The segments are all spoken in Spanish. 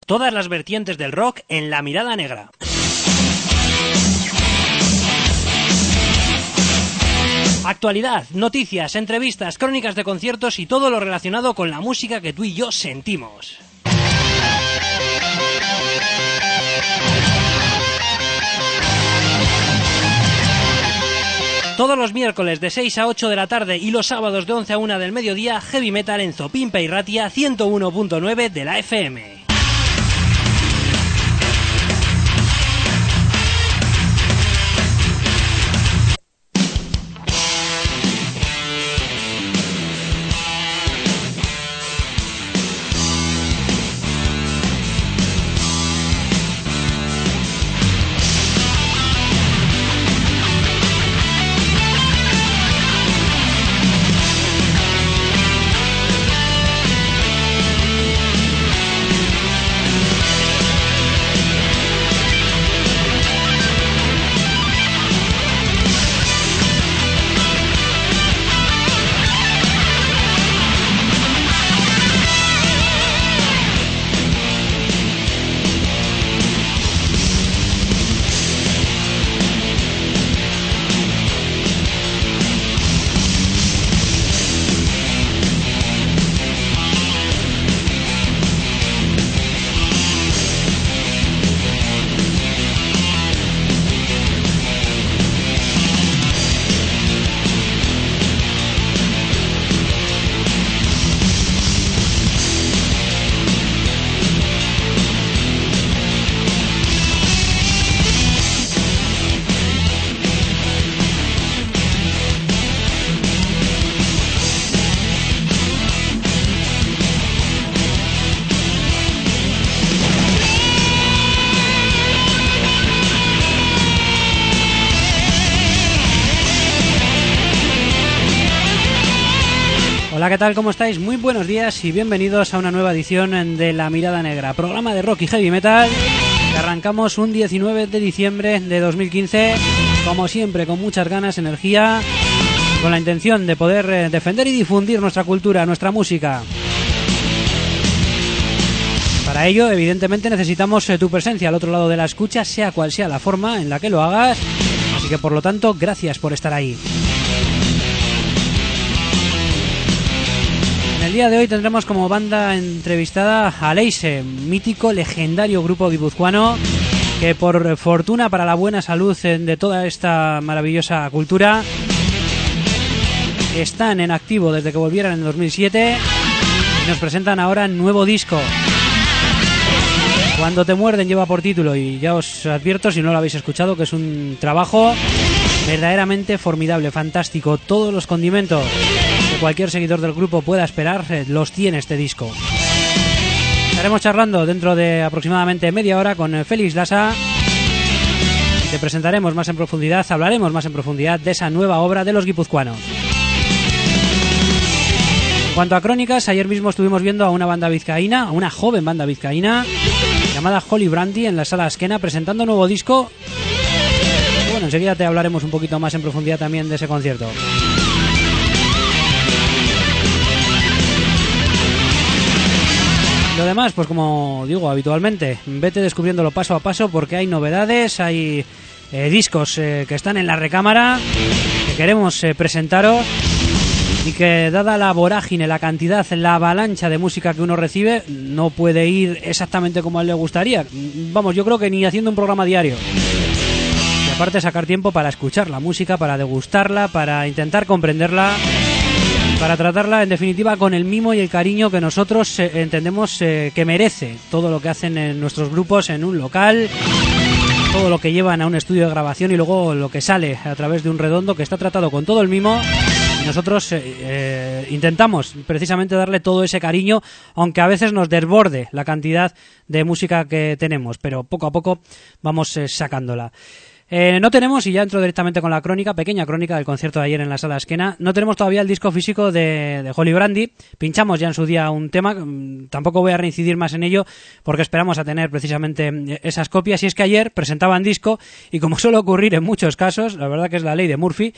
Todas las vertientes del rock en La Mirada Negra. Actualidad, noticias, entrevistas, crónicas de conciertos y todo lo relacionado con la música que tú y yo sentimos. Todos los miércoles de 6 a 8 de la tarde y los sábados de 11 a 1 del mediodía, Heavy Metal en Zopimpa y Ratia 101.9 de la FM. Hola, ¿qué tal? ¿Cómo estáis? Muy buenos días y bienvenidos a una nueva edición de La Mirada Negra, programa de rock y heavy metal que arrancamos un 19 de diciembre de 2015, como siempre, con muchas ganas, energía, con la intención de poder defender y difundir nuestra cultura, nuestra música. Para ello, evidentemente, necesitamos tu presencia al otro lado de la escucha, sea cual sea la forma en la que lo hagas, así que, por lo tanto, gracias por estar ahí. En el día de hoy tendremos como banda entrevistada a Leise, mítico, legendario grupo guipuzcoano que, por fortuna para la buena salud de toda esta maravillosa cultura, están en activo desde que volvieron en 2007 y nos presentan ahora nuevo disco. Cuando te muerden lleva por título, y ya os advierto, si no lo habéis escuchado, que es un trabajo verdaderamente formidable, fantástico. Todos los condimentos que cualquier seguidor del grupo pueda esperar los tiene este disco. Estaremos charlando dentro de aproximadamente media hora con Félix Lassa. Te presentaremos más en profundidad, hablaremos más en profundidad de esa nueva obra de los guipuzcoanos. En cuanto a crónicas, ayer mismo estuvimos viendo a una banda vizcaína, a una joven banda vizcaína llamada Holy Brandy en la Sala Azkena, presentando un nuevo disco. Bueno, enseguida te hablaremos un poquito más en profundidad también de ese concierto. Lo demás, pues como digo habitualmente, vete descubriéndolo paso a paso porque hay novedades, hay discos que están en la recámara, que queremos presentaros y que, dada la vorágine, la cantidad, la avalancha de música que uno recibe, no puede ir exactamente como a él le gustaría. Vamos, yo creo que ni haciendo un programa diario. Y aparte sacar tiempo para escuchar la música, para degustarla, para intentar comprenderla, para tratarla, en definitiva, con el mimo y el cariño que nosotros entendemos que merece todo lo que hacen en nuestros grupos en un local, todo lo que llevan a un estudio de grabación y luego lo que sale a través de un redondo que está tratado con todo el mimo. Y nosotros intentamos precisamente darle todo ese cariño, aunque a veces nos desborde la cantidad de música que tenemos, pero poco a poco vamos sacándola. No tenemos, y ya entro directamente con la crónica, pequeña crónica del concierto de ayer en la Sala Esquena, no tenemos todavía el disco físico de Holly Brandy. Pinchamos ya en su día un tema, tampoco voy a reincidir más en ello porque esperamos a tener precisamente esas copias, y es que ayer presentaban disco y, como suele ocurrir en muchos casos, la verdad que es la ley de Murphy,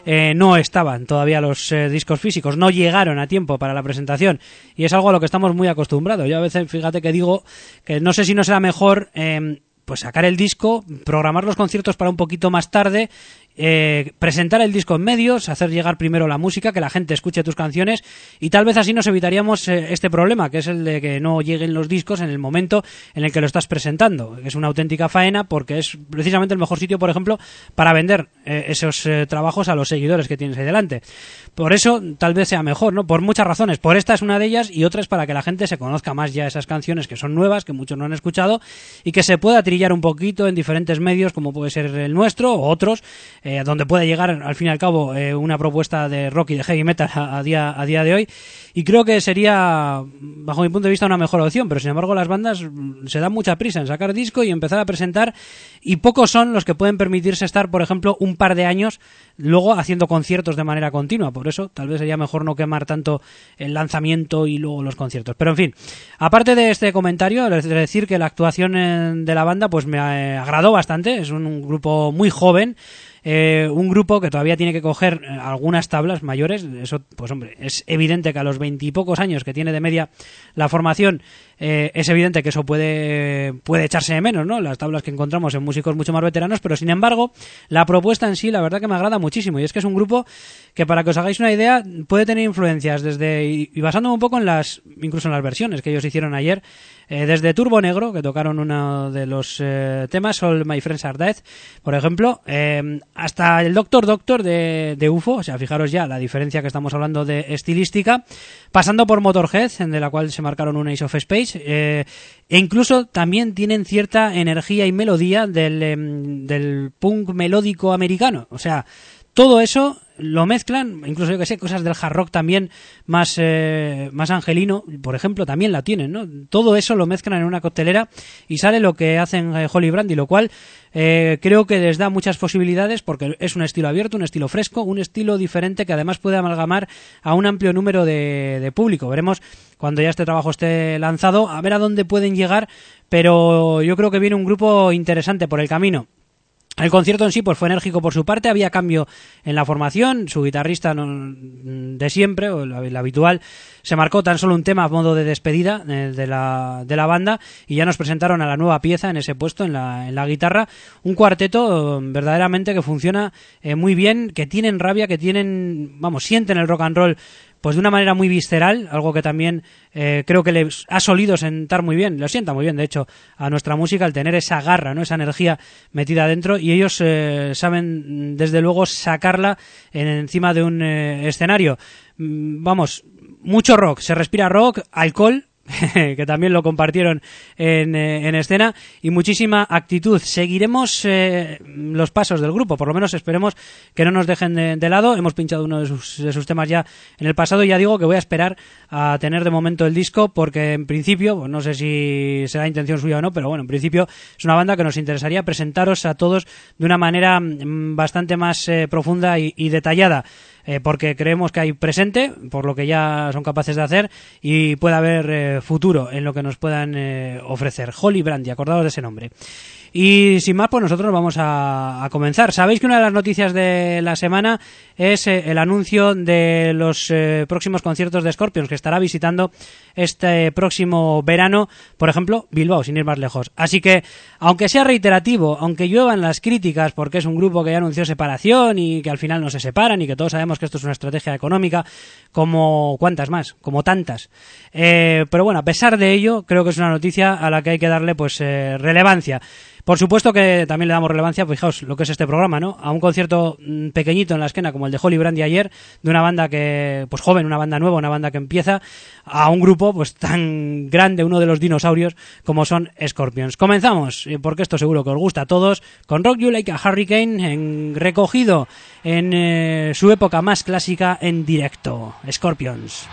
no estaban todavía los discos físicos, no llegaron a tiempo para la presentación, y es algo a lo que estamos muy acostumbrados. Yo a veces, fíjate que digo que no sé si no será mejor pues sacar el disco, programar los conciertos para un poquito más tarde, presentar el disco en medios, hacer llegar primero la música, que la gente escuche tus canciones, y tal vez así nos evitaríamos este problema, que es el de que no lleguen los discos en el momento en el que lo estás presentando. Es una auténtica faena, porque es precisamente el mejor sitio, por ejemplo, para vender esos trabajos a los seguidores que tienes ahí delante. Por eso tal vez sea mejor, ¿no? Por muchas razones. Por esta es una de ellas, y otra es para que la gente se conozca más ya esas canciones que son nuevas, que muchos no han escuchado, y que se pueda trillar un poquito en diferentes medios, como puede ser el nuestro o otros, donde puede llegar al fin y al cabo una propuesta de rock y de heavy metal a día de hoy. Y creo que sería, bajo mi punto de vista, una mejor opción, pero sin embargo las bandas se dan mucha prisa en sacar disco y empezar a presentar, y pocos son los que pueden permitirse estar, por ejemplo, un par de años luego haciendo conciertos de manera continua. Por eso tal vez sería mejor no quemar tanto el lanzamiento y luego los conciertos. Pero en fin, aparte de este comentario, es decir que la actuación de la banda pues me agradó bastante. Es un grupo muy joven, un grupo que todavía tiene que coger algunas tablas mayores. Eso, pues hombre, es evidente que a los 20 y pocos años que tiene de media la formación, es evidente que eso puede echarse de menos, ¿no? Las tablas que encontramos en músicos mucho más veteranos, pero sin embargo la propuesta en sí, la verdad que me agrada muchísimo, y es que es un grupo que, para que os hagáis una idea, puede tener influencias desde, y basándome un poco incluso en las versiones que ellos hicieron ayer, desde Turbo Negro, que tocaron uno de los temas, All My Friends Are Dead, por ejemplo, hasta el Doctor de UFO. O sea, fijaros ya la diferencia que estamos hablando de estilística, pasando por Motorhead, de la cual se marcaron un Ace of Space, e incluso también tienen cierta energía y melodía del punk melódico americano. O sea, todo eso lo mezclan, incluso yo que sé, cosas del hard rock también más angelino, por ejemplo, también la tienen, ¿no? Todo eso lo mezclan en una coctelera y sale lo que hacen Holly Brandy, lo cual creo que les da muchas posibilidades, porque es un estilo abierto, un estilo fresco, un estilo diferente que además puede amalgamar a un amplio número de público. Veremos cuando ya este trabajo esté lanzado, a ver a dónde pueden llegar, pero yo creo que viene un grupo interesante por el camino. El concierto en sí pues fue enérgico por su parte, había cambio en la formación, su guitarrista de siempre, o el habitual, se marcó tan solo un tema a modo de despedida de la banda, y ya nos presentaron a la nueva pieza en ese puesto, en la guitarra, un cuarteto verdaderamente que funciona muy bien, que tienen rabia, que sienten el rock and roll pues de una manera muy visceral, algo que también creo que les ha solido sentar muy bien, lo sienta muy bien de hecho a nuestra música, al tener esa garra, ¿no? Esa energía metida adentro, y ellos saben desde luego sacarla encima de un escenario. Vamos, mucho rock, se respira rock, alcohol, que también lo compartieron en escena, y muchísima actitud. Seguiremos los pasos del grupo, por lo menos esperemos que no nos dejen de lado. Hemos pinchado uno de sus temas ya en el pasado, y ya digo que voy a esperar a tener de momento el disco, porque en principio, pues no sé si será intención suya o no, pero bueno, en principio es una banda que nos interesaría presentaros a todos de una manera bastante más profunda y detallada, porque creemos que hay presente, por lo que ya son capaces de hacer, y puede haber futuro en lo que nos puedan ofrecer. Holly Brandy, acordaos de ese nombre. Y sin más, pues nosotros vamos a comenzar. Sabéis que una de las noticias de la semana es el anuncio de los próximos conciertos de Scorpions, que estará visitando este próximo verano, por ejemplo, Bilbao, sin ir más lejos. Así que, aunque sea reiterativo, aunque lluevan las críticas, porque es un grupo que ya anunció separación y que al final no se separan, y que todos sabemos que esto es una estrategia económica, como cuántas más, como tantas. Pero bueno, a pesar de ello, creo que es una noticia a la que hay que darle pues relevancia. Por supuesto que también le damos relevancia, fijaos lo que es este programa, ¿no? A un concierto pequeñito en la esquena como el de Holly Brandy ayer, de una banda que, pues joven, una banda nueva, una banda que empieza, a un grupo pues tan grande, uno de los dinosaurios como son Scorpions. Comenzamos, porque esto seguro que os gusta a todos, con Rock You Like a Hurricane, recogido en su época más clásica en directo. Scorpions.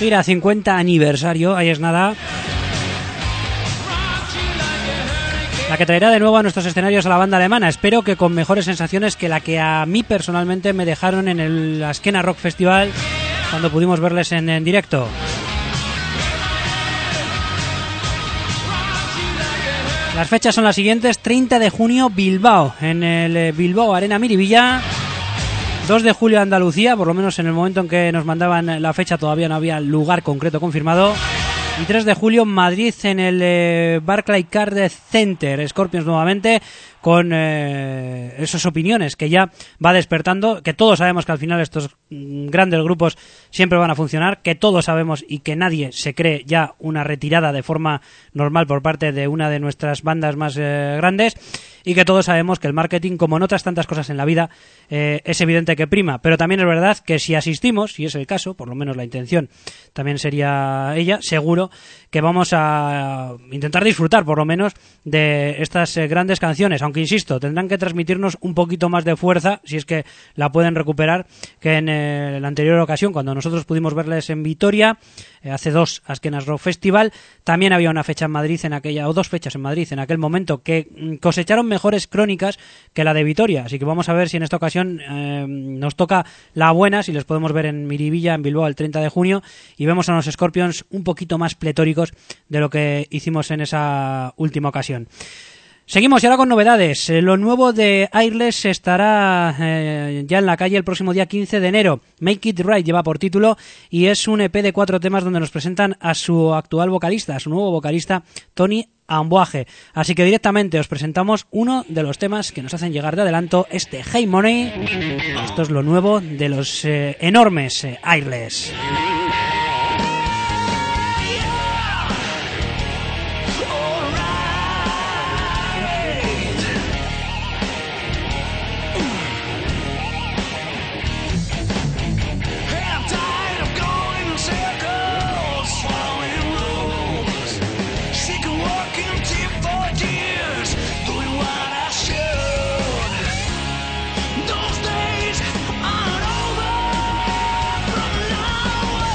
gira 50 aniversario, ahí es nada. La que traerá de nuevo a nuestros escenarios a la banda alemana. Espero que con mejores sensaciones que la que a mí personalmente me dejaron en el Askena Rock Festival cuando pudimos verles en directo. Las fechas son las siguientes: 30 de junio Bilbao, en el Bilbao Arena Miribilla. 2 de julio Andalucía, por lo menos en el momento en que nos mandaban la fecha todavía no había lugar concreto confirmado. Y 3 de julio Madrid, en el Barclaycard Center. Scorpions nuevamente, con esas opiniones que ya va despertando, que todos sabemos que al final estos grandes grupos siempre van a funcionar, que todos sabemos y que nadie se cree ya una retirada de forma normal por parte de una de nuestras bandas más grandes, y que todos sabemos que el marketing, como en otras tantas cosas en la vida, es evidente que prima, pero también es verdad que si asistimos, si es el caso, por lo menos la intención también sería ella, seguro que vamos a intentar disfrutar por lo menos de estas grandes canciones, aunque insisto, tendrán que transmitirnos un poquito más de fuerza, si es que la pueden recuperar, que en la anterior ocasión, cuando nosotros pudimos verles en Vitoria, hace 2 Askenas Rock Festival. También había una fecha en Madrid en aquella, o 2 fechas en Madrid en aquel momento, que cosecharon mejores crónicas que la de Vitoria, así que vamos a ver si en esta ocasión nos toca la buena, si les podemos ver en Miribilla, en Bilbao, el 30 de junio, y vemos a los Scorpions un poquito más pletóricos de lo que hicimos en esa última ocasión. Seguimos y ahora con novedades. Lo nuevo de Airless estará ya en la calle el próximo día 15 de enero. Make It Right lleva por título y es un EP de 4 temas donde nos presentan a su actual vocalista, a su nuevo vocalista, Tony Amboage. Así que directamente os presentamos uno de los temas que nos hacen llegar de adelanto, este Hey Money. Esto es lo nuevo de los enormes Airless. Those days aren't over from now on.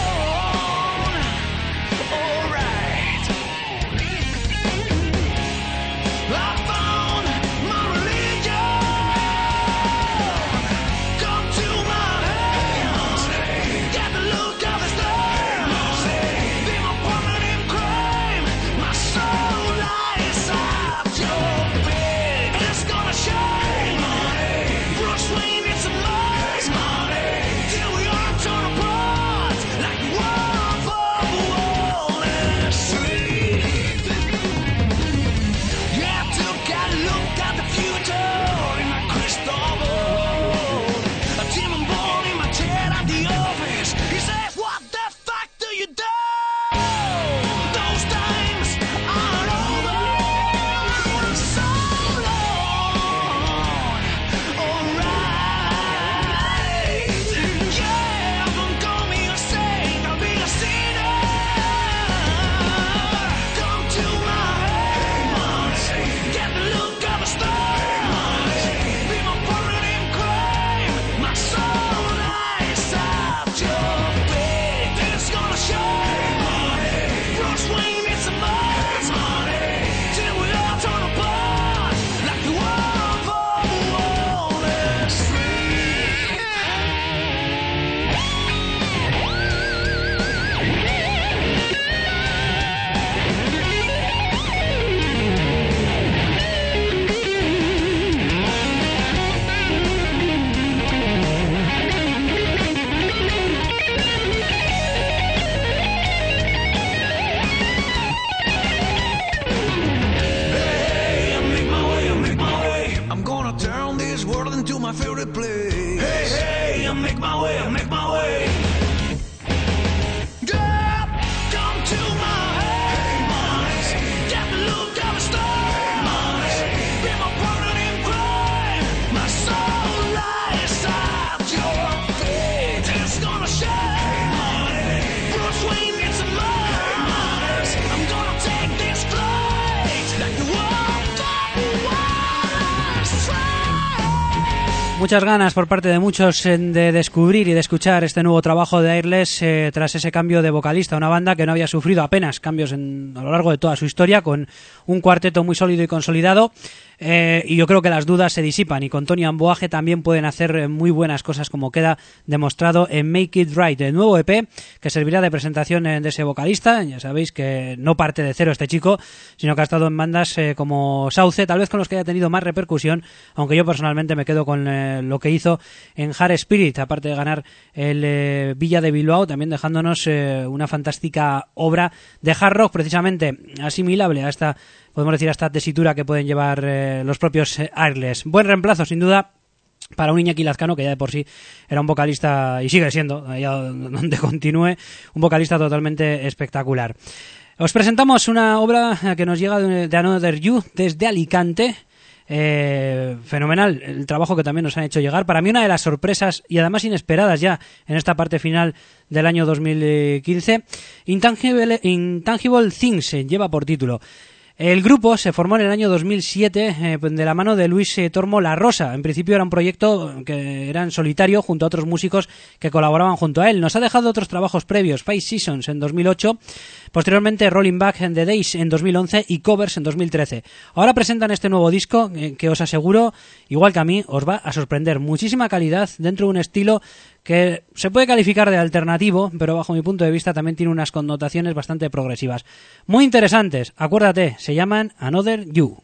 Muchas ganas por parte de muchos de descubrir y de escuchar este nuevo trabajo de Airless tras ese cambio de vocalista, una banda que no había sufrido apenas cambios a lo largo de toda su historia, con un cuarteto muy sólido y consolidado. Y yo creo que las dudas se disipan y con Tony Amboage también pueden hacer muy buenas cosas, como queda demostrado en Make It Right, el nuevo EP que servirá de presentación de ese vocalista. Ya sabéis que no parte de cero este chico, sino que ha estado en bandas como Sauce, tal vez con los que haya tenido más repercusión, aunque yo personalmente me quedo con lo que hizo en Hard Spirit, aparte de ganar el Villa de Bilbao, también dejándonos una fantástica obra de hard rock, precisamente asimilable a esta, podemos decir, a esta tesitura que pueden llevar los propios Airless. Buen reemplazo, sin duda, para un Iñaki Lazcano, que ya de por sí era un vocalista, y sigue siendo, allá donde continúe, un vocalista totalmente espectacular. Os presentamos una obra que nos llega de Another You desde Alicante. Fenomenal el trabajo que también nos han hecho llegar. Para mí una de las sorpresas y además inesperadas ya en esta parte final del año 2015. Intangible Things lleva por título. El grupo se formó en el año 2007 de la mano de Luis Tormo La Rosa. En principio era un proyecto que era en solitario junto a otros músicos que colaboraban junto a él. Nos ha dejado otros trabajos previos: Five Seasons en 2008, posteriormente Rolling Back in the Days en 2011 y Covers en 2013. Ahora presentan este nuevo disco que os aseguro, igual que a mí, os va a sorprender. Muchísima calidad dentro de un estilo que se puede calificar de alternativo, pero bajo mi punto de vista también tiene unas connotaciones bastante progresivas. Muy interesantes, acuérdate, se llaman Another You.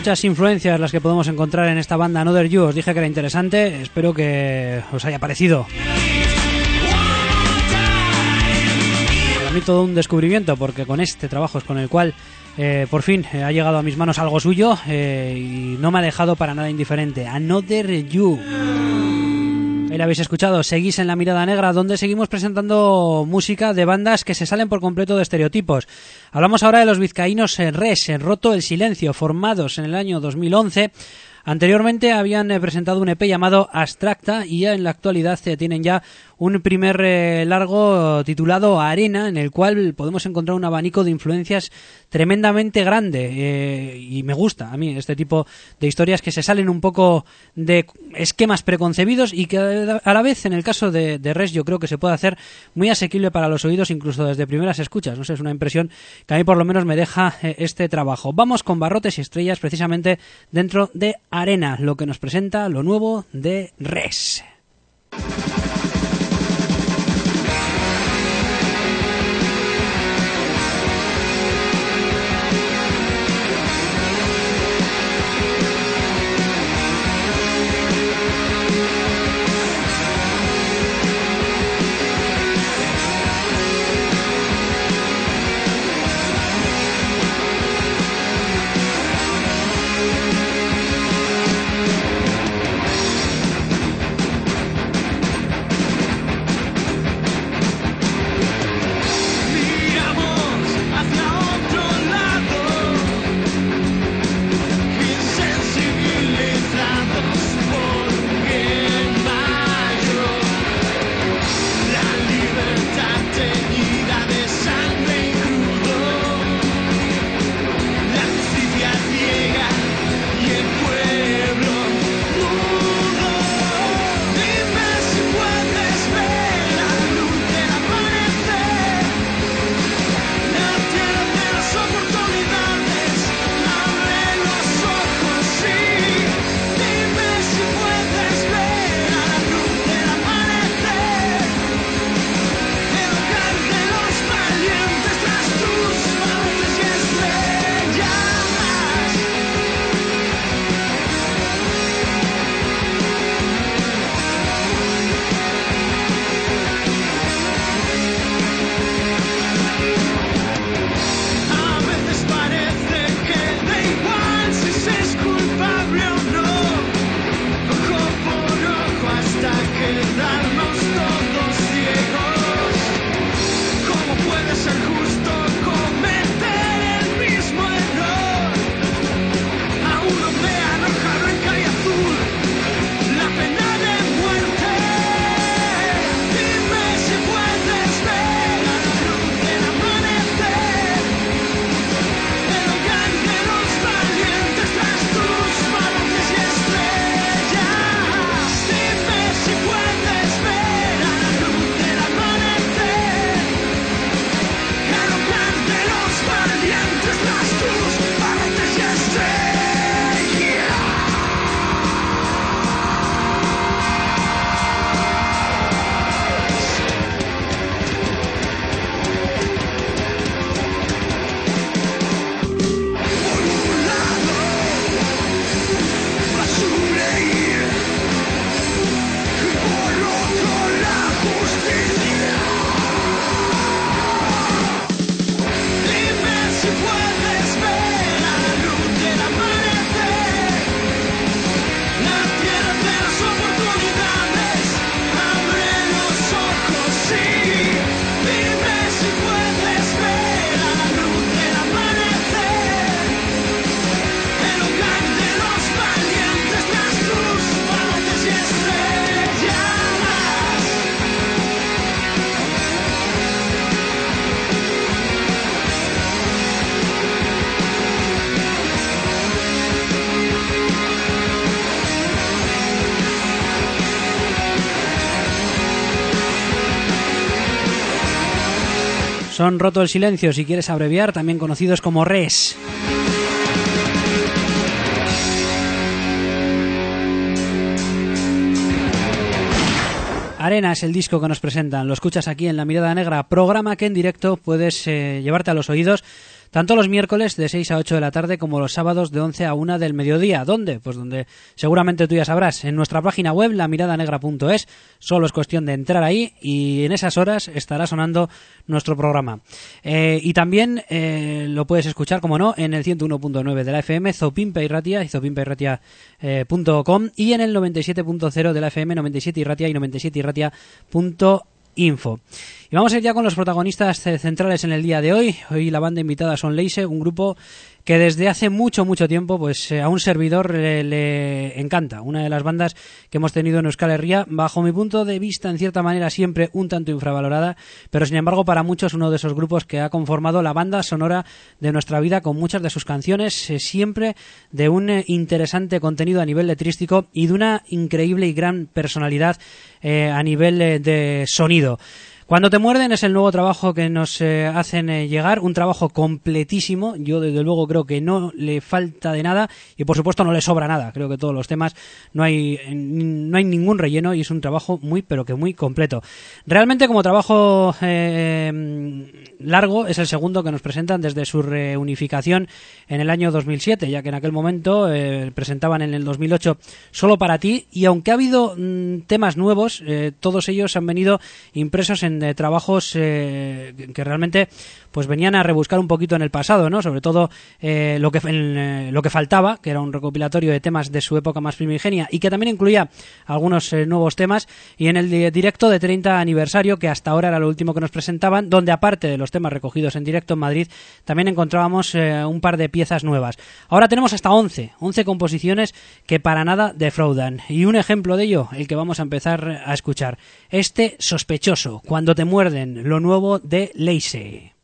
Muchas influencias las que podemos encontrar en esta banda Another You. Os dije que era interesante, espero que os haya parecido. Para mí todo un descubrimiento, porque con este trabajo es con el cual por fin ha llegado a mis manos algo suyo y no me ha dejado para nada indiferente. Another You. Ahí lo habéis escuchado, seguís en La Mirada Negra, donde seguimos presentando música de bandas que se salen por completo de estereotipos. Hablamos ahora de los vizcaínos Res, Roto el Silencio, formados en el año 2011. Anteriormente habían presentado un EP llamado Abstracta y ya en la actualidad tienen ya un primer largo titulado Arena, en el cual podemos encontrar un abanico de influencias tremendamente grande y me gusta a mí este tipo de historias que se salen un poco de esquemas preconcebidos y que a la vez en el caso de Res yo creo que se puede hacer muy asequible para los oídos incluso desde primeras escuchas. No sé, es una impresión que a mí por lo menos me deja este trabajo. Vamos con Barrotes y Estrellas precisamente dentro de Arena, lo que nos presenta lo nuevo de Res. Son Roto el Silencio, si quieres abreviar, también conocidos como Res. Arena es el disco que nos presentan, lo escuchas aquí en La Mirada Negra, programa que en directo puedes llevarte a los oídos tanto los miércoles de 6 a 8 de la tarde como los sábados de 11 a 1 del mediodía. ¿Dónde? Pues donde seguramente tú ya sabrás, en nuestra página web lamiradanegra.es. Solo es cuestión de entrar ahí y en esas horas estará sonando nuestro programa. Y también lo puedes escuchar, como no, en el 101.9 de la FM, Zopimpe Irratia y zopimpeirratia.com, y en el 97.0 de la FM, 97 Irratia y 97irratia.info. Y vamos a ir ya con los protagonistas centrales en el día de hoy. Hoy la banda invitada son Leise, un grupo que desde hace mucho tiempo pues a un servidor le encanta. Una de las bandas que hemos tenido en Euskal Herria, bajo mi punto de vista, en cierta manera siempre un tanto infravalorada, pero sin embargo para muchos uno de esos grupos que ha conformado la banda sonora de nuestra vida, con muchas de sus canciones siempre de un interesante contenido a nivel letrístico y de una increíble y gran personalidad a nivel de sonido. Cuando te muerden es el nuevo trabajo que nos hacen llegar, un trabajo completísimo. Yo desde luego creo que no le falta de nada y por supuesto no le sobra nada. Creo que todos los temas no hay ningún relleno y es un trabajo muy pero que muy completo. Realmente como trabajo largo es el segundo que nos presentan desde su reunificación en el año 2007, ya que en aquel momento presentaban en el 2008 Solo para ti, y aunque ha habido temas nuevos, todos ellos han venido impresos en trabajos que realmente pues venían a rebuscar un poquito en el pasado, ¿no? Sobre todo lo que faltaba, que era un recopilatorio de temas de su época más primigenia y que también incluía algunos nuevos temas, y en el directo de 30 aniversario, que hasta ahora era lo último que nos presentaban, donde aparte de los temas recogidos en directo en Madrid, también encontrábamos un par de piezas nuevas. Ahora tenemos hasta 11 composiciones que para nada defraudan, y un ejemplo de ello, el que vamos a empezar a escuchar, este Sospechoso, Cuando te muerden, lo nuevo de Leise.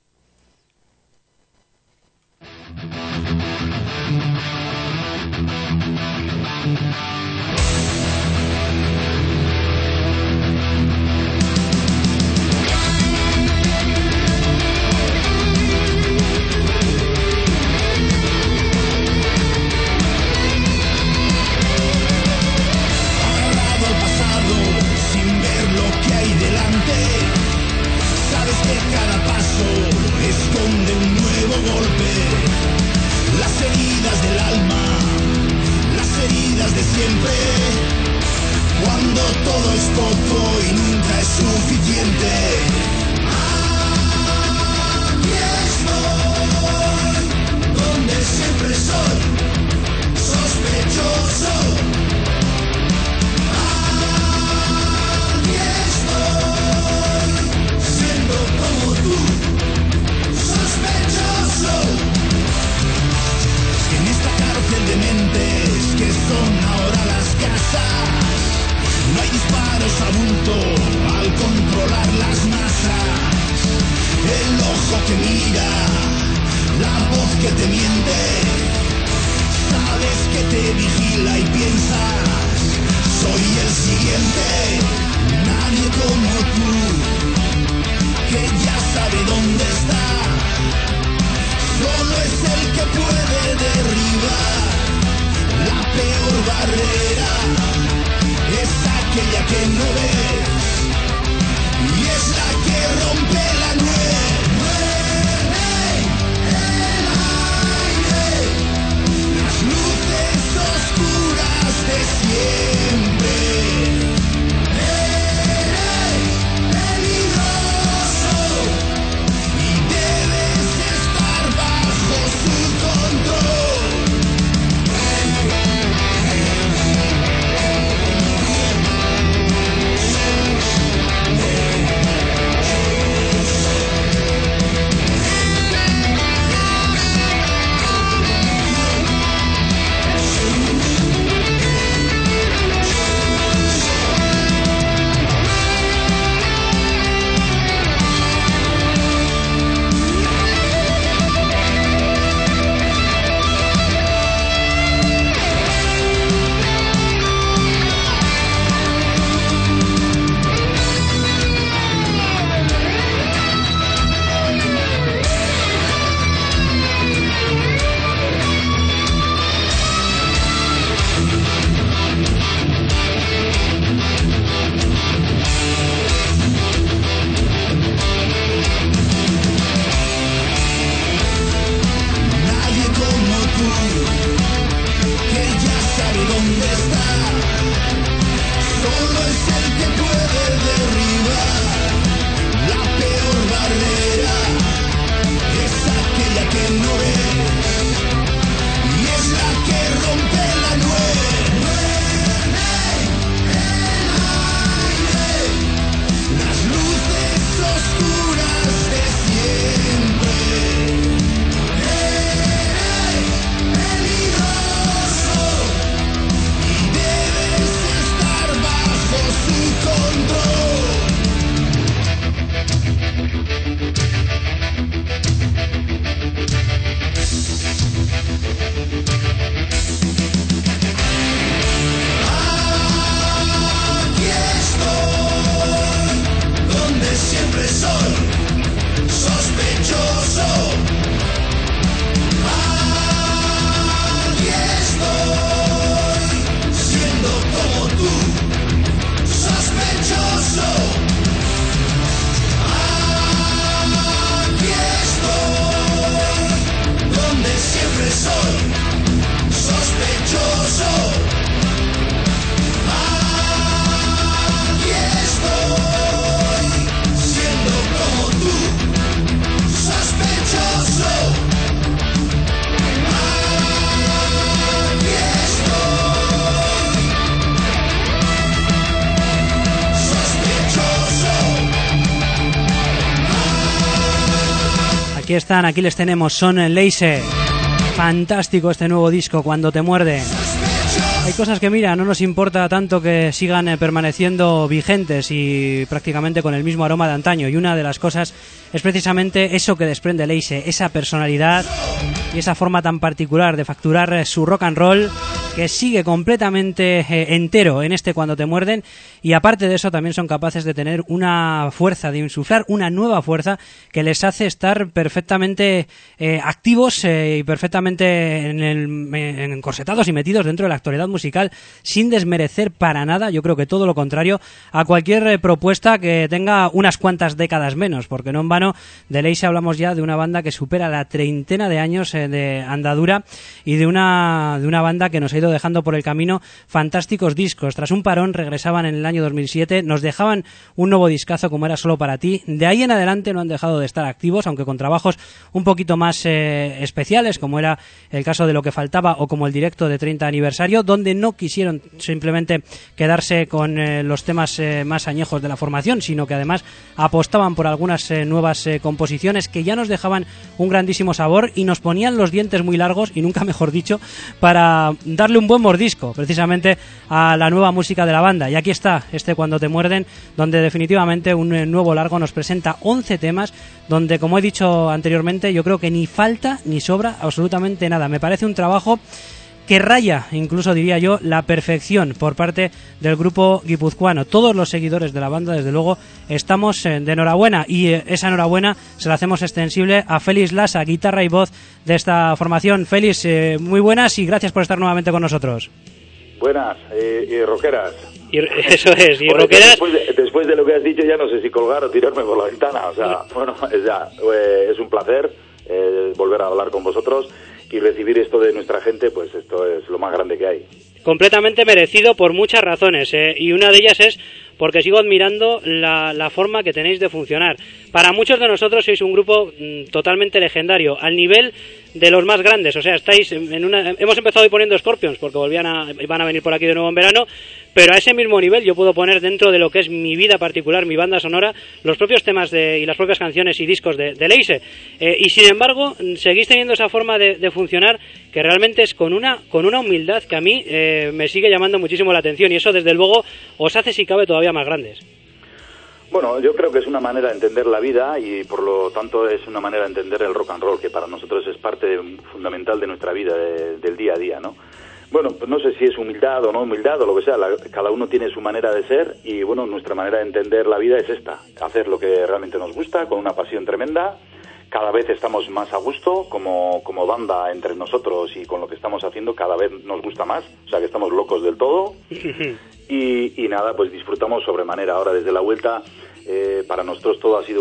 Cada paso esconde un nuevo golpe. Las heridas del alma, las heridas de siempre. Cuando todo es poco y nunca es suficiente. Aquí estoy, donde siempre soy, sospechoso. Como tú, sospechoso. En esta cárcel de mentes que son ahora las casas, no hay disparos a bulto al controlar las masas. El ojo que mira, la voz que te miente, sabes que te vigila y piensas, soy el siguiente, nadie como tú, que ya sabe dónde está. Solo es el que puede derribar la peor barrera. Es aquella que no ves y es la que rompe la nuez. Muerde el aire, las luces oscuras de siempre. Aquí están, aquí les tenemos, son Leise. Fantástico este nuevo disco, Cuando te muerde. Hay cosas que, mira, no nos importa tanto que sigan permaneciendo vigentes y prácticamente con el mismo aroma de antaño. Y una de las cosas es precisamente eso que desprende Leise, esa personalidad y esa forma tan particular de facturar su rock and roll, que sigue completamente entero en este Cuando te muerden. Y aparte de eso también son capaces de tener una fuerza, de insuflar una nueva fuerza que les hace estar perfectamente activos y perfectamente encorsetados y metidos dentro de la actualidad musical, sin desmerecer para nada, yo creo que todo lo contrario, a cualquier propuesta que tenga unas cuantas décadas menos, porque no en vano de Leise hablamos ya de una banda que supera la 30 de años de andadura y de una banda que nos ha ido dejando por el camino fantásticos discos. Tras un parón regresaban en el año 2007, nos dejaban un nuevo discazo como era Solo para ti. De ahí en adelante no han dejado de estar activos, aunque con trabajos un poquito más especiales, como era el caso de Lo que faltaba o como el directo de 30 aniversario, donde no quisieron simplemente quedarse con los temas más añejos de la formación, sino que además apostaban por algunas nuevas composiciones que ya nos dejaban un grandísimo sabor y nos ponían los dientes muy largos, y nunca mejor dicho, para darle un buen mordisco precisamente a la nueva música de la banda. Y aquí está este Cuando te muerden, donde definitivamente un nuevo largo nos presenta 11 temas, donde, como he dicho anteriormente, yo creo que ni falta ni sobra absolutamente nada. Me parece un trabajo que raya, incluso diría yo, la perfección por parte del grupo guipuzcoano. Todos los seguidores de la banda, desde luego, estamos de enhorabuena, y esa enhorabuena se la hacemos extensible a Félix Lasa, guitarra y voz de esta formación. Félix, muy buenas y gracias por estar nuevamente con nosotros. Buenas, y rockeras. Eso es, y rockeras. Después de lo que has dicho, ya no sé si colgar o tirarme por la ventana. O sea, bueno, es un placer volver a hablar con vosotros y recibir esto de nuestra gente, pues esto es lo más grande que hay. Completamente merecido por muchas razones, y una de ellas es porque sigo admirando la forma que tenéis de funcionar. Para muchos de nosotros sois un grupo totalmente legendario, al nivel de los más grandes. O sea, estáis hemos empezado hoy poniendo Scorpions porque van a venir por aquí de nuevo en verano, pero a ese mismo nivel yo puedo poner dentro de lo que es mi vida particular, mi banda sonora, los propios temas y las propias canciones y discos de Leise. Y sin embargo, seguís teniendo esa forma de funcionar que realmente es con una humildad que a mí me sigue llamando muchísimo la atención, y eso desde luego os hace, si cabe, todavía más grandes. Bueno, yo creo que es una manera de entender la vida y por lo tanto es una manera de entender el rock and roll, que para nosotros es parte fundamental de nuestra vida, del día a día, ¿no? Bueno, pues no sé si es humildad o no humildad o lo que sea, cada uno tiene su manera de ser, y bueno, nuestra manera de entender la vida es esta: hacer lo que realmente nos gusta, con una pasión tremenda. Cada vez estamos más a gusto como banda entre nosotros, y con lo que estamos haciendo cada vez nos gusta más, o sea que estamos locos del todo. Y nada, pues disfrutamos sobremanera. Ahora desde la vuelta, para nosotros todo ha sido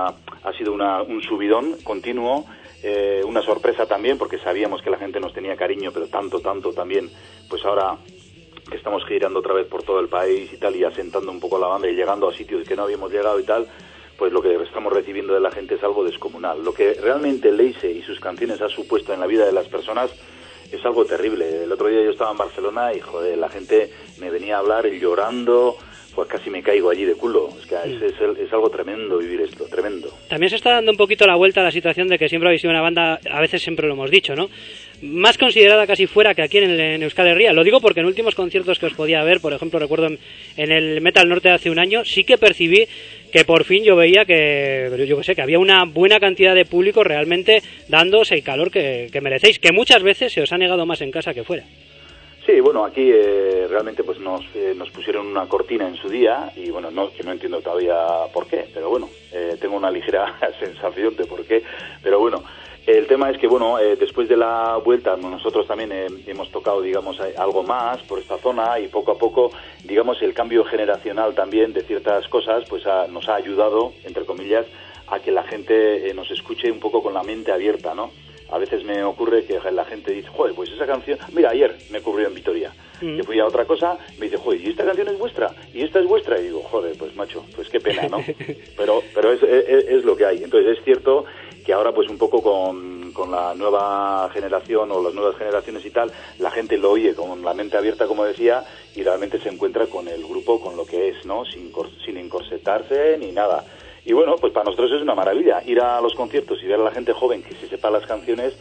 un subidón continuo, una sorpresa también, porque sabíamos que la gente nos tenía cariño, pero tanto también, pues ahora que estamos girando otra vez por todo el país y tal, y asentando un poco la banda y llegando a sitios que no habíamos llegado y tal, pues lo que estamos recibiendo de la gente es algo descomunal. Lo que realmente Leise y sus canciones ha supuesto en la vida de las personas es algo terrible. El otro día yo estaba en Barcelona y, joder, la gente me venía a hablar y llorando, pues casi me caigo allí de culo. Es que es algo tremendo vivir esto, tremendo. También se está dando un poquito la vuelta a la situación de que siempre habéis sido una banda, a veces siempre lo hemos dicho, ¿no?, más considerada casi fuera que aquí en Euskal Herria. Lo digo porque en últimos conciertos que os podía ver, por ejemplo, recuerdo en el Metal Norte de hace un año, sí que percibí que por fin yo veía que había una buena cantidad de público realmente dándoos el calor que merecéis, que muchas veces se os ha negado más en casa que fuera. Sí, bueno, aquí realmente pues nos pusieron una cortina en su día, y bueno, que no entiendo todavía por qué, pero bueno, tengo una ligera sensación de por qué, pero bueno. El tema es que, bueno, después de la vuelta nosotros también hemos tocado, digamos, algo más por esta zona, y poco a poco, digamos, el cambio generacional también de ciertas cosas pues nos ha ayudado, entre comillas, a que la gente nos escuche un poco con la mente abierta, ¿no? A veces me ocurre que la gente dice, joder, pues esa canción... Mira, ayer me ocurrió en Vitoria, que fui a otra cosa, me dice, joder, ¿y esta canción es vuestra? ¿Y esta es vuestra? Y digo, joder, pues macho, pues qué pena, ¿no? Pero es lo que hay. Entonces es cierto que ahora pues un poco con la nueva generación o las nuevas generaciones y tal, la gente lo oye con la mente abierta, como decía, y realmente se encuentra con el grupo, con lo que es, ¿no? Sin encorsetarse ni nada. Y bueno, pues para nosotros es una maravilla ir a los conciertos y ver a la gente joven que se sepa las canciones.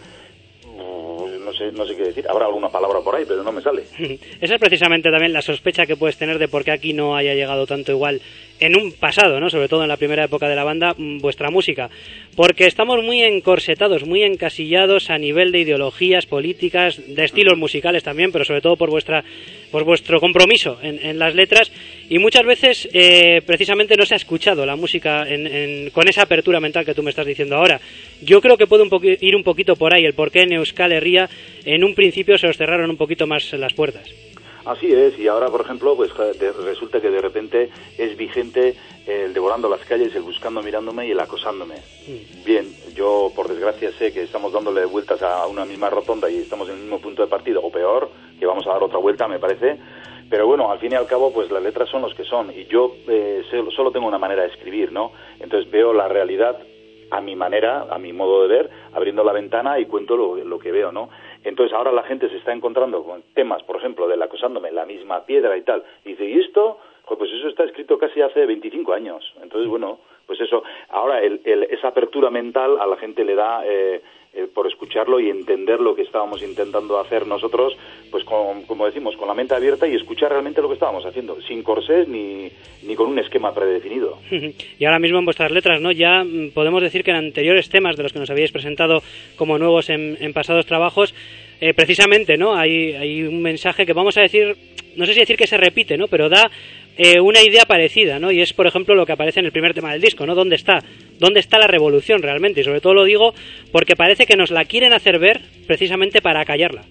No sé qué decir, habrá alguna palabra por ahí, pero no me sale. Esa es precisamente también la sospecha que puedes tener de por qué aquí no haya llegado tanto igual en un pasado, ¿no? Sobre todo en la primera época de la banda, vuestra música, porque estamos muy encorsetados, muy encasillados a nivel de ideologías políticas, de estilos musicales también, pero sobre todo por vuestro compromiso en las letras, y muchas veces precisamente no se ha escuchado la música con esa apertura mental que tú me estás diciendo ahora. Yo creo que puede ir un poquito por ahí el por qué en Euskal Herria en un principio se os cerraron un poquito más las puertas. Así es, y ahora, por ejemplo, pues resulta que de repente es vigente el devorando las calles, el buscando mirándome y el acosándome. Bien, yo por desgracia sé que estamos dándole vueltas a una misma rotonda y estamos en el mismo punto de partida, o peor, que vamos a dar otra vuelta, me parece. Pero bueno, al fin y al cabo, pues las letras son los que son, y yo solo tengo una manera de escribir, ¿no? Entonces veo la realidad a mi manera, a mi modo de ver, abriendo la ventana y cuento lo que veo, ¿no? Entonces ahora la gente se está encontrando con temas, por ejemplo, del acosándome, la misma piedra y tal. Y dice, ¿y esto? Pues eso está escrito casi hace 25 años. Entonces, bueno, pues eso. Ahora esa apertura mental a la gente le da por escucharlo y entender lo que estábamos intentando hacer nosotros, pues como decimos, con la mente abierta y escuchar realmente lo que estábamos haciendo, sin corsés ni con un esquema predefinido. Y ahora mismo en vuestras letras, ¿no? Ya podemos decir que en anteriores temas de los que nos habíais presentado como nuevos en pasados trabajos, precisamente, ¿no? Hay un mensaje que vamos a decir, no sé si decir que se repite, ¿no? Pero da una idea parecida, ¿no? Y es, por ejemplo, lo que aparece en el primer tema del disco, ¿no? ¿Dónde está la revolución realmente? Y sobre todo lo digo porque parece que nos la quieren hacer ver precisamente para callarla.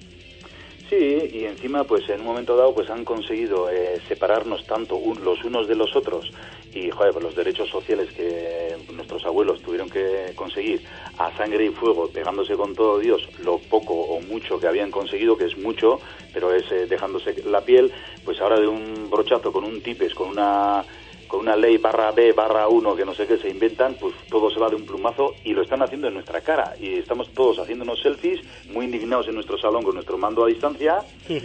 Sí, y encima, pues en un momento dado, pues han conseguido separarnos tanto los unos de los otros y, joder, pues los derechos sociales que nuestros abuelos tuvieron que conseguir a sangre y fuego, pegándose con todo Dios, lo poco o mucho que habían conseguido, que es mucho, pero es dejándose la piel, pues ahora de un brochazo, con un tipes, con una ley /B/1 que no sé qué se inventan, pues todo se va de un plumazo y lo están haciendo en nuestra cara y estamos todos haciendo unos selfies muy indignados en nuestro salón con nuestro mando a distancia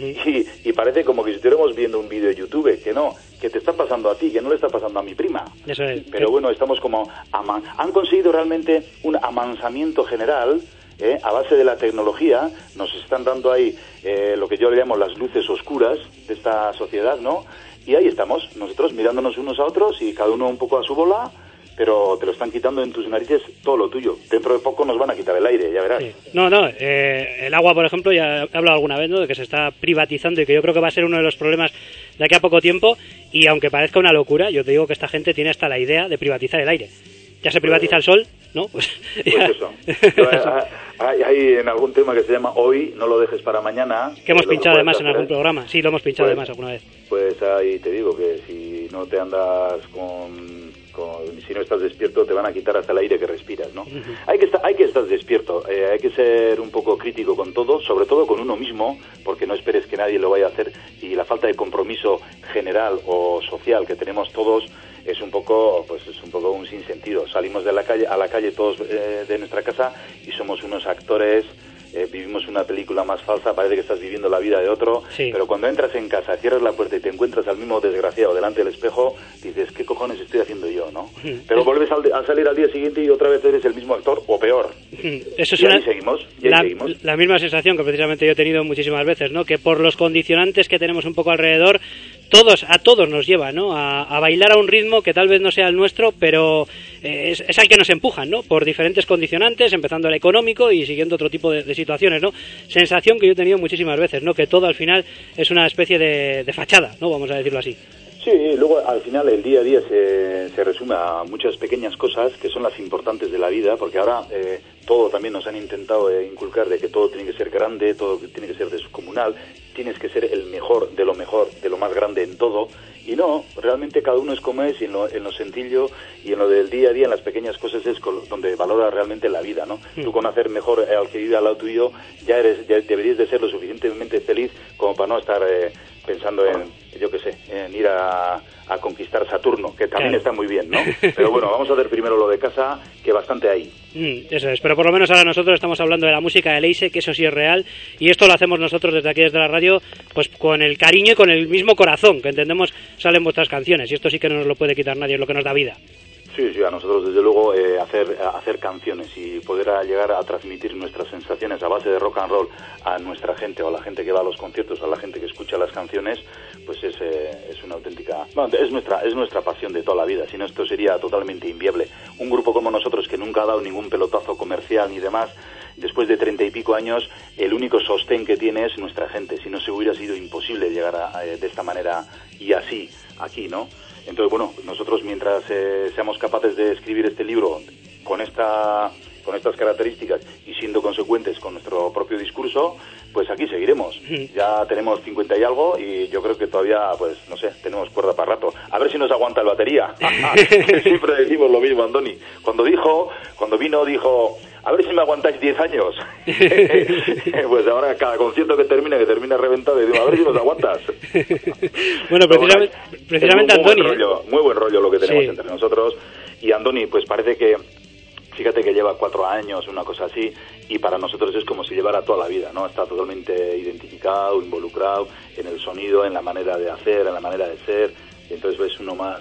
y parece como que si estuviéramos viendo un vídeo de YouTube, que te está pasando a ti, que no le está pasando a mi prima. Eso es. Pero bueno, estamos como han conseguido realmente un amansamiento general a base de la tecnología. Nos están dando ahí lo que yo le llamo las luces oscuras de esta sociedad, ¿no? Y ahí estamos, nosotros mirándonos unos a otros y cada uno un poco a su bola, pero te lo están quitando en tus narices todo lo tuyo. Dentro de poco nos van a quitar el aire, ya verás. Sí. No, el agua, por ejemplo, ya he hablado alguna vez, ¿no?, de que se está privatizando y que yo creo que va a ser uno de los problemas de aquí a poco tiempo. Y aunque parezca una locura, yo te digo que esta gente tiene hasta la idea de privatizar el aire. Ya se privatiza el sol, ¿no? Pues eso. Hay en algún tema que se llama Hoy, no lo dejes para mañana. Que hemos pinchado además en algún programa. Sí, lo hemos pinchado además alguna vez. Pues ahí te digo que si no te andas si no estás despierto te van a quitar hasta el aire que respiras, ¿no? Hay que estar despierto, hay que ser un poco crítico con todo, sobre todo con uno mismo, porque no esperes que nadie lo vaya a hacer, y la falta de compromiso general o social que tenemos todos es un poco un sinsentido. Salimos a la calle todos de nuestra casa y somos unos actores. Vivimos una película más falsa, parece que estás viviendo la vida de otro, sí. Pero cuando entras en casa, cierras la puerta y te encuentras al mismo desgraciado delante del espejo, dices, ¿qué cojones estoy haciendo yo, no? Pero vuelves a salir al día siguiente y otra vez eres el mismo actor, o peor. Eso es y ahí seguimos. La misma sensación que precisamente yo he tenido muchísimas veces, ¿no? Que por los condicionantes que tenemos un poco alrededor, a todos nos lleva, ¿no? A bailar a un ritmo que tal vez no sea el nuestro, pero es al que nos empujan, ¿no? Por diferentes condicionantes, empezando el económico y siguiendo otro tipo de situaciones, ¿no? Sensación que yo he tenido muchísimas veces, ¿no? Que todo al final es una especie de fachada, ¿no? Vamos a decirlo así. Sí, luego al final el día a día se resume a muchas pequeñas cosas que son las importantes de la vida, porque ahora todo también nos han intentado inculcar de que todo tiene que ser grande, todo tiene que ser descomunal, tienes que ser el mejor, de lo más grande en todo, y no, realmente cada uno es como es, y en lo sencillo y en lo del día a día, en las pequeñas cosas es donde valora realmente la vida, ¿no? Tú conocer mejor al que vive al lado tuyo, ya deberías de ser lo suficientemente feliz como para no estar pensando en, yo qué sé, en ir a conquistar Saturno, que también está muy bien, ¿no? Pero bueno, vamos a ver primero lo de casa, que bastante hay. Eso es, pero por lo menos ahora nosotros estamos hablando de la música de Leise, que eso sí es real, y esto lo hacemos nosotros desde aquí, desde la radio, pues con el cariño y con el mismo corazón, que entendemos salen vuestras canciones, y esto sí que no nos lo puede quitar nadie, es lo que nos da vida. Sí, a nosotros desde luego hacer canciones y poder llegar a transmitir nuestras sensaciones a base de rock and roll a nuestra gente o a la gente que va a los conciertos, a la gente que escucha las canciones, pues es una auténtica... Bueno, es nuestra pasión de toda la vida, si no esto sería totalmente inviable. Un grupo como nosotros que nunca ha dado ningún pelotazo comercial ni demás, después de 30 y pico años, el único sostén que tiene es nuestra gente. Si no, se hubiera sido imposible llegar de esta manera y así aquí, ¿no? Entonces, bueno, nosotros mientras seamos capaces de escribir este libro con estas características y siendo consecuentes con nuestro propio discurso, pues aquí seguiremos. Ya tenemos 50 y algo y yo creo que todavía, pues, no sé, tenemos cuerda para rato. A ver si nos aguanta el batería. Siempre decimos lo mismo, Andoni. Cuando vino, dijo... A ver si me aguantáis 10 años. Pues ahora cada concierto que termina reventado, y digo, a ver si nos aguantas. Bueno, precisamente Andoni. Muy buen rollo lo que tenemos entre nosotros. Y Andoni, pues parece que, fíjate que lleva 4 años, una cosa así, y para nosotros es como si llevara toda la vida, ¿no? Está totalmente identificado, involucrado en el sonido, en la manera de hacer, en la manera de ser. Entonces es uno más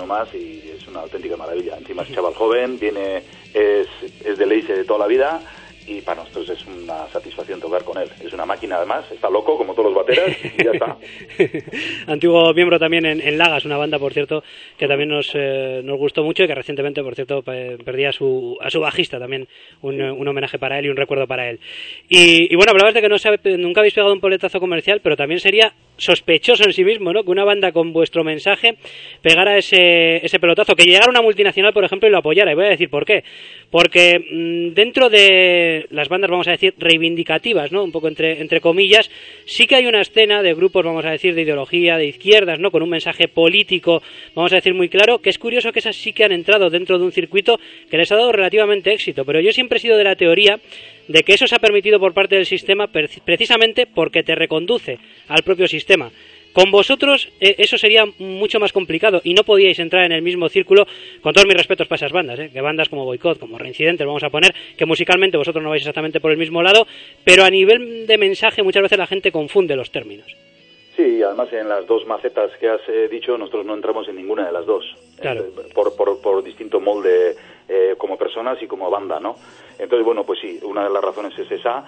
y es una auténtica maravilla. Encima es chaval joven, es de Leice de toda la vida y para nosotros es una satisfacción tocar con él. Es una máquina además, está loco como todos los bateras y ya está. Antiguo miembro también en Lagas, una banda, por cierto, que también nos gustó mucho y que recientemente, por cierto, perdía a su bajista también, un homenaje para él y un recuerdo para él. Y bueno, hablabas de que nunca habéis pegado un poletazo comercial, pero también sería sospechoso en sí mismo, ¿no? Que una banda con vuestro mensaje pegara ese pelotazo, que llegara una multinacional, por ejemplo, y lo apoyara. Y voy a decir por qué. Porque dentro de las bandas, vamos a decir, reivindicativas, ¿no? Un poco entre comillas, sí que hay una escena de grupos, vamos a decir, de ideología, de izquierdas, ¿no? Con un mensaje político, vamos a decir, muy claro, que es curioso que esas sí que han entrado dentro de un circuito que les ha dado relativamente éxito. Pero yo siempre he sido de la teoría de que eso se ha permitido por parte del sistema precisamente porque te reconduce al propio sistema. Con vosotros eso sería mucho más complicado y no podíais entrar en el mismo círculo, con todos mis respetos para esas bandas, que bandas como Boicot, como Reincidentes, vamos a poner, que musicalmente vosotros no vais exactamente por el mismo lado, pero a nivel de mensaje muchas veces la gente confunde los términos. Sí, además en las dos macetas que has dicho, nosotros no entramos en ninguna de las dos. Claro. Por distinto molde como personas y como banda, ¿no? Entonces, bueno, pues sí, una de las razones es esa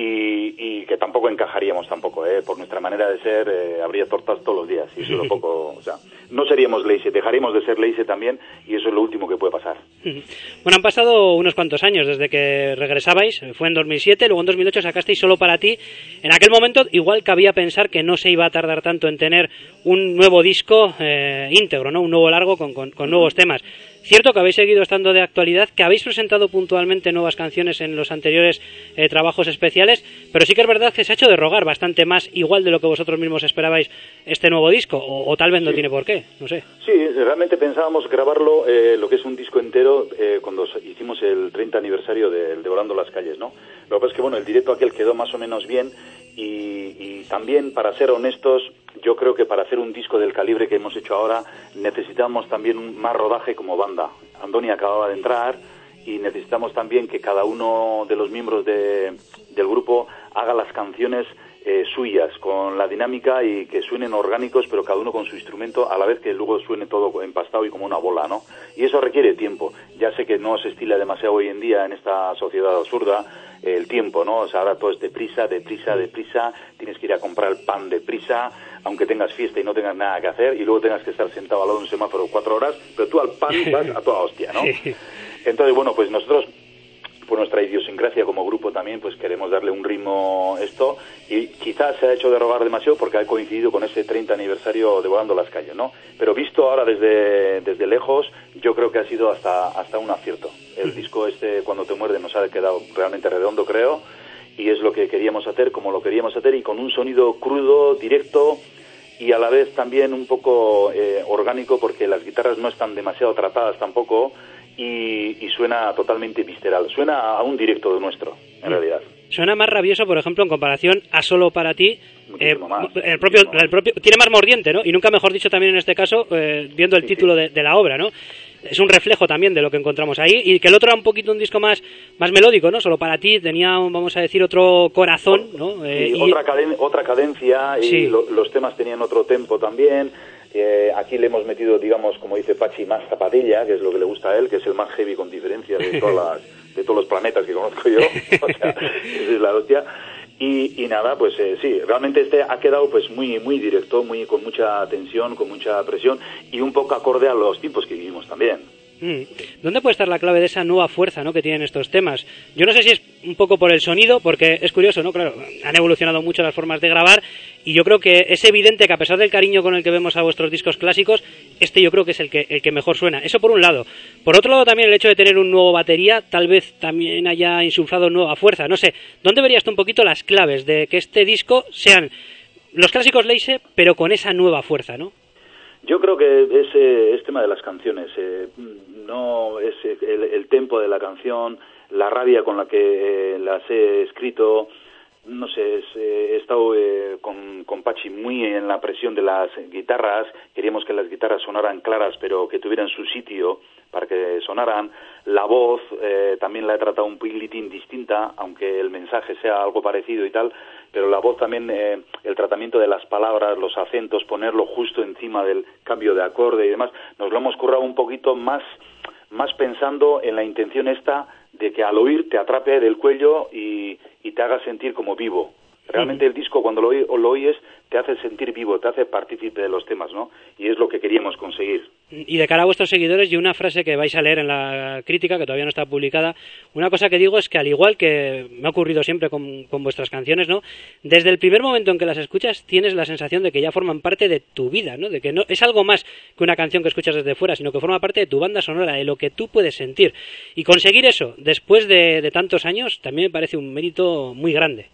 y que tampoco encajaríamos tampoco, por nuestra manera de ser, habría tortas todos los días y eso es lo poco, o sea, no seríamos Leice, dejaríamos de ser Leice también y eso es lo último que puede pasar. Bueno, han pasado unos cuantos años desde que regresabais, fue en 2007, luego en 2008 sacasteis Solo para ti. En aquel momento igual cabía pensar que no se iba a tardar tanto en tener un nuevo disco íntegro, ¿no? Un nuevo largo con nuevos temas. Cierto que habéis seguido estando de actualidad, que habéis presentado puntualmente nuevas canciones en los anteriores trabajos especiales, pero sí que es verdad que se ha hecho de rogar bastante más, igual de lo que vosotros mismos esperabais, este nuevo disco, o tal vez no tiene por qué, no sé. Sí, realmente pensábamos grabarlo, lo que es un disco entero, cuando hicimos el 30 aniversario de Volando las Calles, ¿no? Lo que pasa es que, bueno, el directo aquel quedó más o menos bien y también, para ser honestos, yo creo que para hacer un disco del calibre que hemos hecho ahora necesitamos también más rodaje como banda. Andoni acababa de entrar y necesitamos también que cada uno de los miembros del grupo haga las canciones suyas, con la dinámica y que suenen orgánicos, pero cada uno con su instrumento, a la vez que luego suene todo empastado y como una bola, ¿no? Y eso requiere tiempo. Ya sé que no se estila demasiado hoy en día en esta sociedad absurda el tiempo, ¿no? O sea, ahora todo es deprisa, tienes que ir a comprar el pan deprisa, aunque tengas fiesta y no tengas nada que hacer, y luego tengas que estar sentado al lado de un semáforo 4 horas, pero tú al pan vas a toda hostia, ¿no? Entonces, bueno, pues nosotros, por nuestra idiosincrasia como grupo también, pues queremos darle un ritmo esto, y quizás se ha hecho de rogar demasiado porque ha coincidido con ese 30 aniversario de Volando las Calles, ¿no? Pero visto ahora desde lejos, yo creo que ha sido hasta un acierto. El disco Cuando te muerde, nos ha quedado realmente redondo, creo, y es lo que queríamos hacer, como lo queríamos hacer, y con un sonido crudo, directo, y a la vez también un poco orgánico, porque las guitarras no están demasiado tratadas tampoco, y suena totalmente visceral, suena a un directo de nuestro, en realidad. Suena más rabioso, por ejemplo, en comparación a Solo para ti. Más, el propio tiene más mordiente, ¿no? Y nunca mejor dicho también en este caso, viendo el título de la obra, ¿no? Es un reflejo también de lo que encontramos ahí, y que el otro era un poquito un disco más melódico, ¿no? Solo para ti tenía, vamos a decir, otro corazón, ¿no? Otra cadencia, y sí. Los temas tenían otro tempo también. Aquí le hemos metido, digamos, como dice Pachi, más zapadilla, que es lo que le gusta a él, que es el más heavy con diferencia de todos los planetas que conozco yo. O sea, esa es la hostia. Y nada, pues sí, realmente este ha quedado pues muy directo, con mucha tensión, con mucha presión y un poco acorde a los tiempos que vivimos también. ¿Dónde puede estar la clave de esa nueva fuerza, ¿no?, que tienen estos temas? Yo no sé si es un poco por el sonido, porque es curioso, ¿no? Claro, han evolucionado mucho las formas de grabar y yo creo que es evidente que a pesar del cariño con el que vemos a vuestros discos clásicos, este yo creo que es el que mejor suena. Eso por un lado. Por otro lado también el hecho de tener un nuevo batería tal vez también haya insuflado nueva fuerza. No sé, ¿dónde verías tú un poquito las claves de que este disco sean los clásicos Leise, pero con esa nueva fuerza, ¿no? Yo creo que es tema de las canciones, no es el tempo de la canción, la rabia con la que las he escrito, no sé, he estado con Pachi muy en la presión de las guitarras, queríamos que las guitarras sonaran claras pero que tuvieran su sitio para que sonaran, la voz también la he tratado un poquitín distinta, aunque el mensaje sea algo parecido y tal, pero la voz también, el tratamiento de las palabras, los acentos, ponerlo justo encima del cambio de acorde y demás, nos lo hemos currado un poquito más pensando en la intención esta de que al oír te atrape del cuello y te haga sentir como vivo. Realmente el disco cuando lo oyes te hace sentir vivo, te hace partícipe de los temas, ¿no? Y es lo que queríamos conseguir. Y de cara a vuestros seguidores, y una frase que vais a leer en la crítica, que todavía no está publicada, una cosa que digo es que al igual que me ha ocurrido siempre con vuestras canciones, ¿no?, desde el primer momento en que las escuchas tienes la sensación de que ya forman parte de tu vida, ¿no?, de que no es algo más que una canción que escuchas desde fuera, sino que forma parte de tu banda sonora, de lo que tú puedes sentir. Y conseguir eso después de tantos años también me parece un mérito muy grande.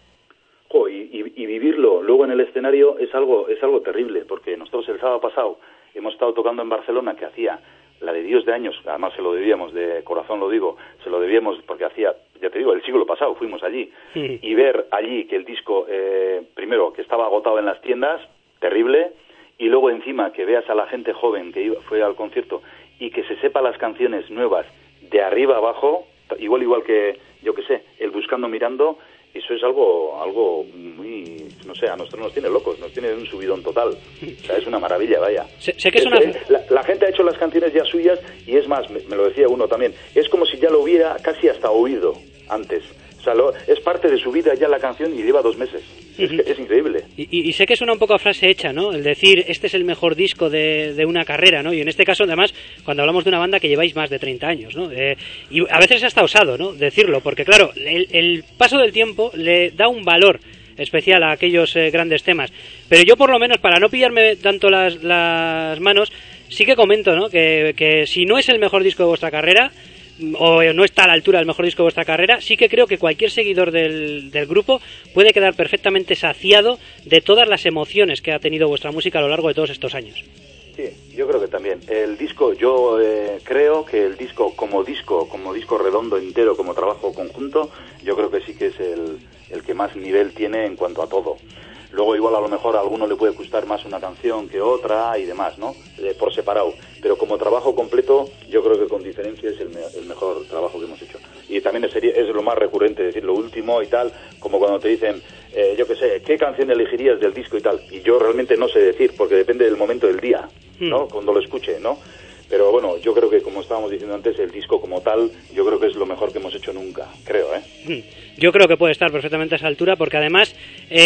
Y vivirlo luego en el escenario es algo terrible, porque nosotros el sábado pasado hemos estado tocando en Barcelona, que hacía la de Dios de años, además se lo debíamos, de corazón lo digo, se lo debíamos porque hacía, ya te digo, el siglo pasado fuimos allí, y ver allí que el disco, primero, que estaba agotado en las tiendas, terrible, y luego encima que veas a la gente joven que fue al concierto y que se sepa las canciones nuevas de arriba abajo, igual que, yo que sé, el Buscando Mirando. Eso es algo muy, no sé, a nosotros nos tiene locos, nos tiene un subidón total. O sea, es una maravilla, vaya. Sé que es una... La gente ha hecho las canciones ya suyas y es más, me lo decía uno también, es como si ya lo hubiera casi hasta oído antes. O sea, es parte de su vida ya la canción y lleva 2 meses. Es increíble. Y sé que suena un poco a frase hecha, ¿no? El decir, este es el mejor disco de una carrera, ¿no? Y en este caso, además, cuando hablamos de una banda que lleváis más de 30 años, ¿no? Y a veces hasta osado, ¿no?, decirlo, porque claro, el paso del tiempo le da un valor especial a aquellos grandes temas. Pero yo, por lo menos, para no pillarme tanto las manos, sí que comento, ¿no?, que si no es el mejor disco de vuestra carrera, o no está a la altura del mejor disco de vuestra carrera, sí que creo que cualquier seguidor del grupo puede quedar perfectamente saciado de todas las emociones que ha tenido vuestra música a lo largo de todos estos años. Sí, yo creo que también. El disco, yo creo que el disco como disco redondo entero, como trabajo conjunto, yo creo que sí que es el que más nivel tiene en cuanto a todo. Luego igual a lo mejor a alguno le puede gustar más una canción que otra y demás, ¿no? Por separado. Pero como trabajo completo, yo creo que con diferencia es el mejor trabajo que hemos hecho. Y también es lo más recurrente, decir lo último y tal, como cuando te dicen, yo qué sé, ¿qué canción elegirías del disco y tal? Y yo realmente no sé decir, porque depende del momento del día, ¿no? Cuando lo escuche, ¿no? Pero bueno, yo creo que, como estábamos diciendo antes, el disco como tal, yo creo que es lo mejor que hemos hecho nunca, creo, ¿eh? Yo creo que puede estar perfectamente a esa altura, porque además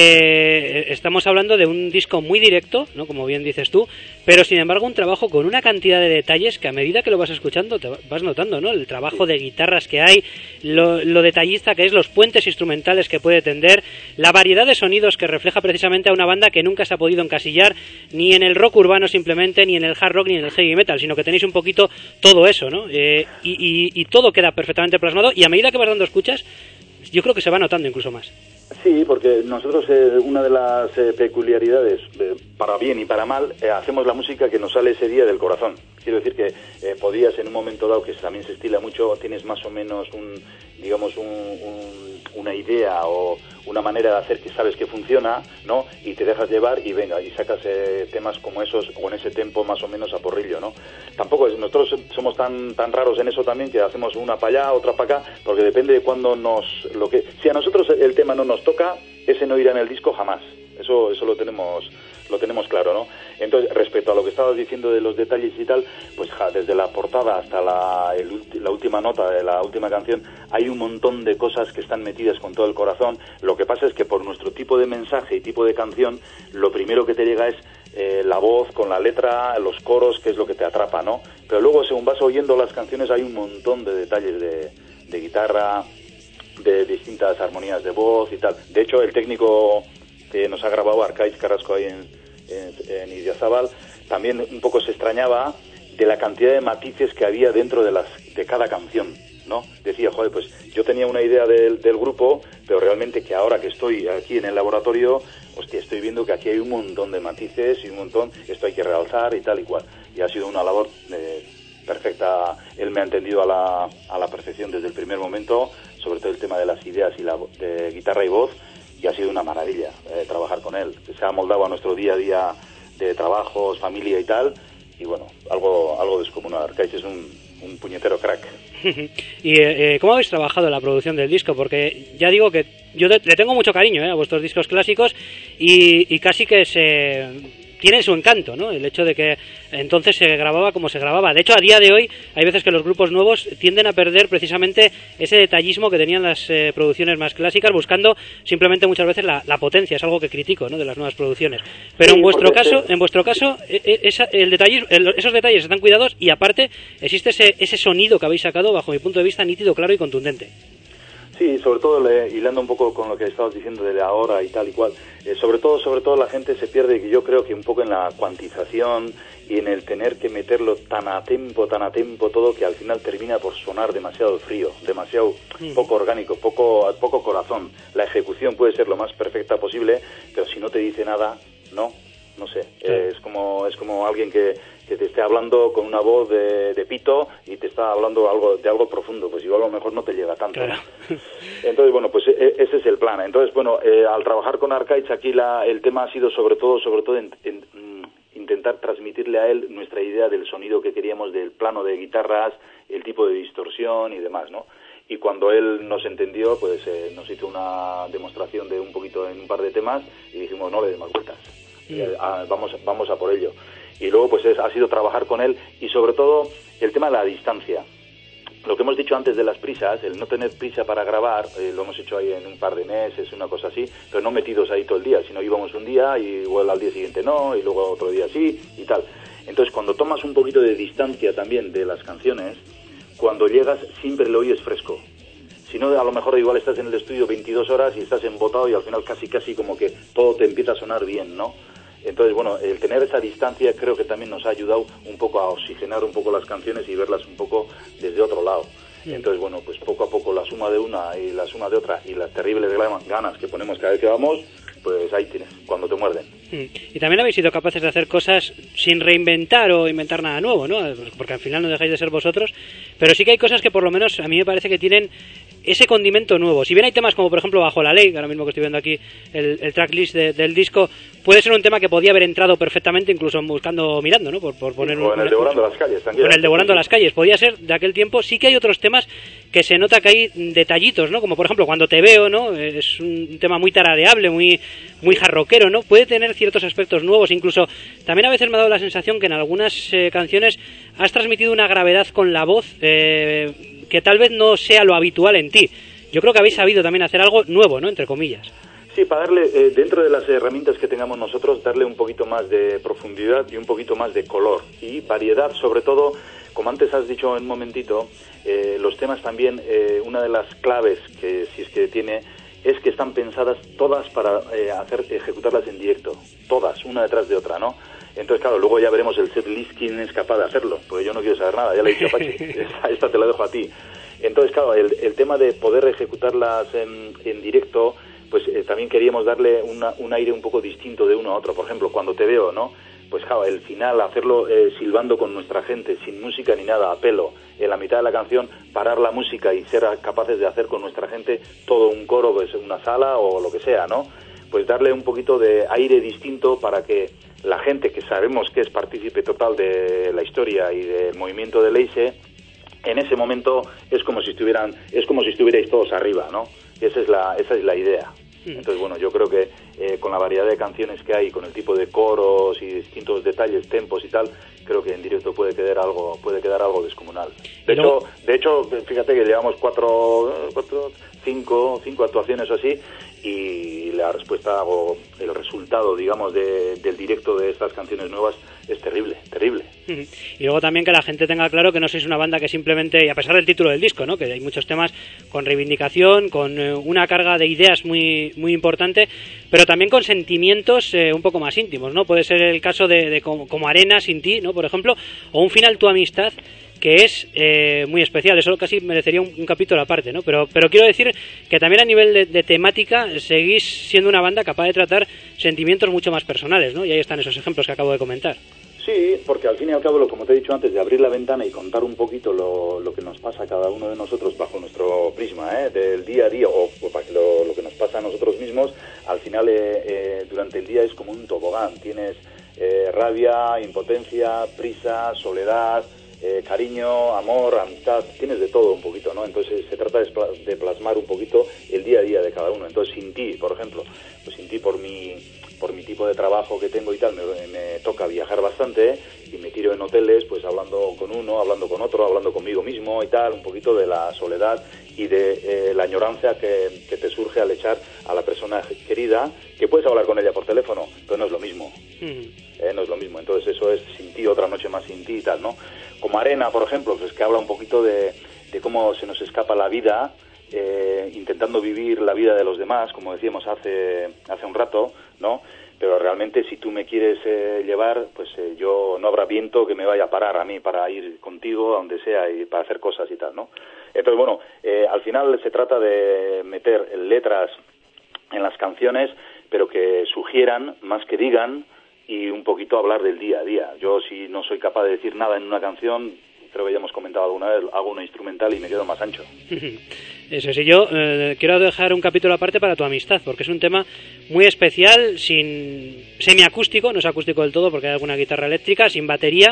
estamos hablando de un disco muy directo, ¿no?, como bien dices tú, pero sin embargo un trabajo con una cantidad de detalles que a medida que lo vas escuchando te vas notando, ¿no? El trabajo de guitarras que hay, lo detallista que es, los puentes instrumentales que puede tender, la variedad de sonidos que refleja precisamente a una banda que nunca se ha podido encasillar ni en el rock urbano simplemente, ni en el hard rock, ni en el heavy metal, sino que tenéis un poquito todo eso, ¿no? Y todo queda perfectamente plasmado, y a medida que vas dando escuchas, yo creo que se va notando incluso más. Sí, porque nosotros una de las peculiaridades, para bien y para mal, hacemos la música que nos sale ese día del corazón. Quiero decir que podías en un momento dado, que también se estila mucho, tienes más o menos una idea o una manera de hacer que sabes que funciona, ¿no? Y te dejas llevar y venga, y sacas temas como esos o en ese tempo más o menos a porrillo, ¿no? Tampoco nosotros somos tan raros en eso también, que hacemos una para allá, otra para acá, porque depende de cuándo si a nosotros el tema no nos toca, ese no irá en el disco jamás. Eso lo tenemos lo tenemos claro, ¿no? Entonces, respecto a lo que estabas diciendo de los detalles y tal, pues desde la portada hasta la última nota de la última canción, hay un montón de cosas que están metidas con todo el corazón. Lo que pasa es que por nuestro tipo de mensaje y tipo de canción, lo primero que te llega es la voz con la letra, los coros, que es lo que te atrapa, ¿no? Pero luego, según vas oyendo las canciones, hay un montón de detalles de guitarra, de distintas armonías de voz y tal. De hecho, el técnico que nos ha grabado, Arcaiz Carrasco, ahí en Idiazabal, también un poco se extrañaba de la cantidad de matices que había dentro de cada canción, ¿no? Decía, joder, pues yo tenía una idea del grupo, pero realmente que ahora que estoy aquí en el laboratorio, hostia, estoy viendo que aquí hay un montón de matices y un montón, esto hay que realzar y tal y cual. Y ha sido una labor perfecta. Él me ha entendido a la perfección desde el primer momento, sobre todo el tema de las ideas y de guitarra y voz, y ha sido una maravilla trabajar con él. Se ha moldado a nuestro día a día de trabajos, familia y tal, y bueno, algo descomunal. Arcaiz es un puñetero crack. ¿Y cómo habéis trabajado en la producción del disco? Porque ya digo que yo le tengo mucho cariño a vuestros discos clásicos y casi que tiene su encanto, ¿no? El hecho de que entonces se grababa como se grababa. De hecho, a día de hoy hay veces que los grupos nuevos tienden a perder precisamente ese detallismo que tenían las producciones más clásicas, buscando simplemente muchas veces la potencia. Es algo que critico, ¿no?, de las nuevas producciones. Pero sí, en vuestro caso, esos detalles están cuidados y aparte existe ese sonido que habéis sacado, bajo mi punto de vista, nítido, claro y contundente. Sí, sobre todo hilando un poco con lo que estabas diciendo de la hora y tal y cual, sobre todo la gente se pierde, yo creo que un poco en la cuantización y en el tener que meterlo tan a tiempo todo, que al final termina por sonar demasiado frío, demasiado poco orgánico, poco corazón. La ejecución puede ser lo más perfecta posible, pero si no te dice nada, no sé, es como alguien que te esté hablando con una voz de pito y te está hablando de algo profundo, pues igual a lo mejor no te llega tanto. Claro. Entonces, bueno, pues ese es el plan. Entonces, bueno, al trabajar con Arcaiz aquí el tema ha sido sobre todo intentar transmitirle a él nuestra idea del sonido que queríamos, del plano de guitarras, el tipo de distorsión y demás, ¿no? Y cuando él nos entendió, pues nos hizo una demostración de un poquito en un par de temas y dijimos, no le demos vueltas. Vamos a por ello. Y luego pues ha sido trabajar con él y sobre todo el tema de la distancia. Lo que hemos dicho antes de las prisas, el no tener prisa para grabar, lo hemos hecho ahí en un par de meses, una cosa así, pero no metidos ahí todo el día, sino íbamos un día y igual al día siguiente no, y luego otro día sí y tal. Entonces cuando tomas un poquito de distancia también de las canciones, cuando llegas siempre lo oyes fresco. Si no, a lo mejor igual estás en el estudio 22 horas y estás embotado y al final casi como que todo te empieza a sonar bien, ¿no? Entonces, bueno, el tener esa distancia creo que también nos ha ayudado un poco a oxigenar un poco las canciones y verlas un poco desde otro lado. Entonces, bueno, pues poco a poco la suma de una y la suma de otra y las terribles ganas que ponemos cada vez que vamos, pues ahí tienes, cuando te muerden. Y también habéis sido capaces de hacer cosas sin reinventar o inventar nada nuevo, ¿no? Porque al final no dejáis de ser vosotros, pero sí que hay cosas que por lo menos a mí me parece que tienen ese condimento nuevo. Si bien hay temas como por ejemplo Bajo la Ley, que ahora mismo que estoy viendo aquí el tracklist del disco, puede ser un tema que podía haber entrado perfectamente incluso mirando, ¿no? Por poner con el Devorando las Calles también. Con el Devorando las Calles, podía ser de aquel tiempo. Sí que hay otros temas que se nota que hay detallitos, ¿no? Como por ejemplo Cuando te veo, ¿no? Es un tema muy tarareable, muy jarroquero, ¿no? Puede tener ciertos aspectos nuevos, incluso también a veces me ha dado la sensación que en algunas canciones has transmitido una gravedad con la voz que tal vez no sea lo habitual en ti. Yo creo que habéis sabido también hacer algo nuevo, ¿no?, entre comillas. Sí, para darle, dentro de las herramientas que tengamos nosotros, darle un poquito más de profundidad y un poquito más de color y variedad, sobre todo, como antes has dicho en un momentito, los temas también, una de las claves que si es que tiene es que están pensadas todas para ejecutarlas en directo, todas, una detrás de otra, ¿no? Entonces, claro, luego ya veremos el setlist quién es capaz de hacerlo, porque yo no quiero saber nada, ya le he dicho a Pachi, esta te la dejo a ti. Entonces, claro, el tema de poder ejecutarlas en directo, pues también queríamos darle un aire un poco distinto de uno a otro. Por ejemplo, Cuando te veo, ¿no? Pues claro, el final, hacerlo silbando con nuestra gente, sin música ni nada, a pelo, en la mitad de la canción, parar la música y ser capaces de hacer con nuestra gente todo un coro, pues una sala o lo que sea, ¿no? Pues darle un poquito de aire distinto para que la gente que sabemos que es partícipe total de la historia y del movimiento de Leise, en ese momento es como si estuvierais todos arriba, ¿no? Esa es la idea. Entonces, bueno, yo creo que con la variedad de canciones que hay, con el tipo de coros y distintos detalles, tempos y tal, creo que en directo puede quedar algo descomunal. De hecho, fíjate que llevamos cinco actuaciones así, y la respuesta o el resultado, digamos, del directo de estas canciones nuevas es terrible. Y luego también que la gente tenga claro que no sois una banda que simplemente, y a pesar del título del disco, ¿no?, que hay muchos temas con reivindicación, con una carga de ideas muy muy importante, pero también con sentimientos un poco más íntimos, ¿no? Puede ser el caso de como Arena, Sin ti, ¿no?, por ejemplo, o Un final, Tu amistad, que es muy especial. Eso casi merecería un capítulo aparte, ¿no? Pero quiero decir que también a nivel de temática seguís siendo una banda capaz de tratar sentimientos mucho más personales, ¿no? Y ahí están esos ejemplos que acabo de comentar. Sí, porque al fin y al cabo, como te he dicho antes, de abrir la ventana y contar un poquito lo que nos pasa a cada uno de nosotros bajo nuestro prisma, del día a día, o para que lo que nos pasa a nosotros mismos, al final durante el día es como un tobogán. Tienes rabia, impotencia, prisa, soledad, cariño, amor, amistad, tienes de todo un poquito, ¿no? Entonces se trata de plasmar un poquito el día a día de cada uno. Entonces, Sin ti, por ejemplo, pues Sin ti, por mi tipo de trabajo que tengo y tal, me toca viajar bastante, y me tiro en hoteles, pues hablando con uno, hablando con otro, hablando conmigo mismo y tal, un poquito de la soledad y de la añoranza que te surge al echar a la persona querida, que puedes hablar con ella por teléfono, pero no es lo mismo. No es lo mismo. Entonces eso es Sin ti, otra noche más sin ti y tal, ¿no? Como Arena, por ejemplo, pues que habla un poquito de cómo se nos escapa la vida, intentando vivir la vida de los demás, como decíamos hace un rato, ¿no? Pero realmente, si tú me quieres llevar, pues yo no habrá viento que me vaya a parar a mí para ir contigo a donde sea y para hacer cosas y tal, ¿no? Entonces, bueno, al final se trata de meter letras en las canciones, pero que sugieran más que digan, y un poquito hablar del día a día. Yo, si no soy capaz de decir nada en una canción, creo que ya hemos comentado alguna vez, hago una instrumental y me quedo más ancho. Eso sí, yo quiero dejar un capítulo aparte para Tu amistad, porque es un tema muy especial, sin semiacústico, no es acústico del todo porque hay alguna guitarra eléctrica, sin batería,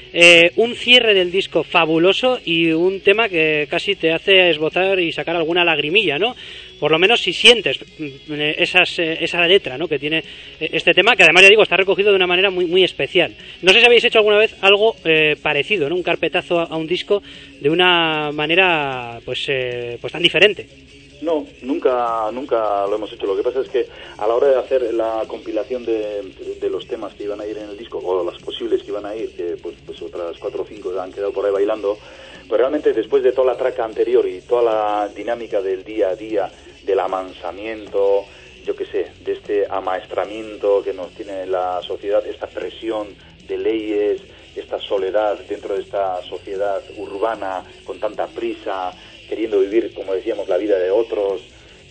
un cierre del disco fabuloso y un tema que casi te hace esbozar y sacar alguna lagrimilla, ¿no? Por lo menos si sientes esa letra, ¿no?, que tiene este tema, que además, ya digo, está recogido de una manera muy muy especial. No sé si habéis hecho alguna vez algo parecido, ¿no?, un carpetazo a un disco de una manera pues tan diferente. No, nunca lo hemos hecho. Lo que pasa es que a la hora de hacer la compilación de los temas que iban a ir en el disco, o las posibles que iban a ir, que pues otras 4 o 5 han quedado por ahí bailando, pues realmente después de toda la traca anterior y toda la dinámica del día a día, del amansamiento, yo qué sé, de este amaestramiento que nos tiene la sociedad, esta presión de leyes, esta soledad dentro de esta sociedad urbana con tanta prisa, queriendo vivir, como decíamos, la vida de otros,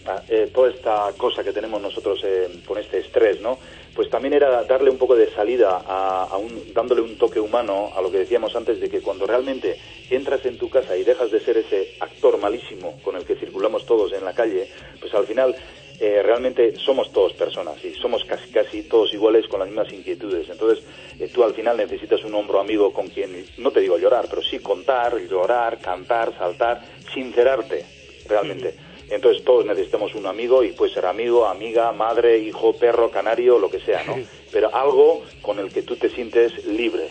toda esta cosa que tenemos nosotros con este estrés, ¿no? Pues también era darle un poco de salida dándole un toque humano a lo que decíamos antes, de que cuando realmente entras en tu casa y dejas de ser ese actor malísimo con el que circulamos todos en la calle, pues al final realmente somos todos personas y somos casi todos iguales, con las mismas inquietudes. Entonces tú al final necesitas un hombro amigo con quien, no te digo llorar, pero sí contar, llorar, cantar, saltar, sincerarte realmente. Entonces todos necesitamos un amigo, y puede ser amigo, amiga, madre, hijo, perro, canario, lo que sea, ¿no? Pero algo con el que tú te sientes libre.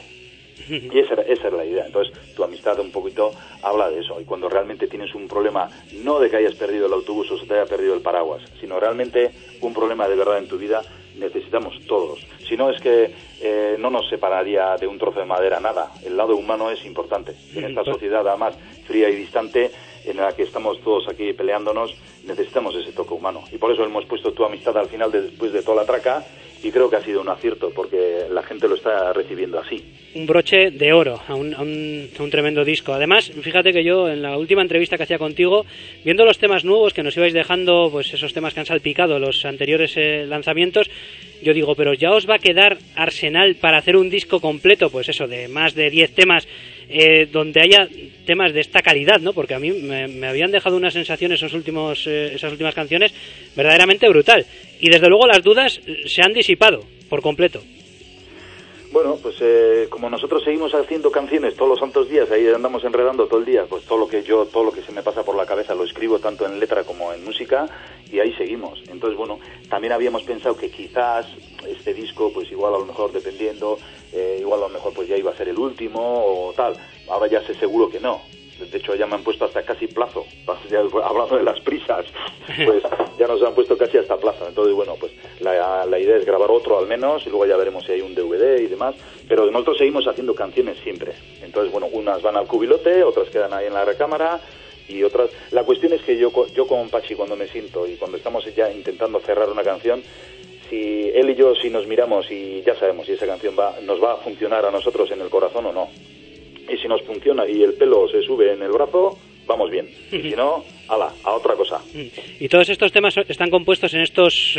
Y esa es la idea. Entonces Tu amistad un poquito habla de eso. Y cuando realmente tienes un problema, no de que hayas perdido el autobús o se te haya perdido el paraguas, sino realmente un problema de verdad en tu vida, necesitamos todos. Si no, es que no nos separaría de un trozo de madera nada. El lado humano es importante. En esta sociedad, además, fría y distante, en la que estamos todos aquí peleándonos, necesitamos ese toque humano. Y por eso hemos puesto Tu amistad al final, después de toda la traca, y creo que ha sido un acierto, porque la gente lo está recibiendo así. Un broche de oro a un tremendo disco. Además, fíjate que yo, en la última entrevista que hacía contigo, viendo los temas nuevos que nos ibais dejando, pues esos temas que han salpicado los anteriores lanzamientos, yo digo, pero ya os va a quedar arsenal para hacer un disco completo, pues eso, de más de 10 temas, donde haya temas de esta calidad, ¿no? Porque a mí me habían dejado una sensación esas últimas canciones verdaderamente brutal. Y desde luego las dudas se han disipado por completo. Bueno, pues como nosotros seguimos haciendo canciones todos los santos días, ahí andamos enredando todo el día, pues todo lo que se me pasa por la cabeza lo escribo tanto en letra como en música y ahí seguimos. Entonces, bueno, también habíamos pensado que quizás este disco, pues igual a lo mejor dependiendo, igual a lo mejor pues ya iba a ser el último o tal. Ahora ya sé seguro que no. De hecho, ya me han puesto hasta casi plazo. Ya, hablando de las prisas, pues ya nos han puesto casi hasta plazo. Entonces, bueno, pues la idea es grabar otro al menos, y luego ya veremos si hay un DVD y demás. Pero nosotros seguimos haciendo canciones siempre. Entonces, bueno, unas van al cubilote, otras quedan ahí en la recámara, y otras... La cuestión es que yo con Pachi, cuando me siento y cuando estamos ya intentando cerrar una canción, si él y yo, si nos miramos y ya sabemos si esa canción nos va a funcionar a nosotros en el corazón o no. Y si nos funciona y el pelo se sube en el brazo, vamos bien. Y si no, ala, a otra cosa. ¿Y todos estos temas están compuestos en estos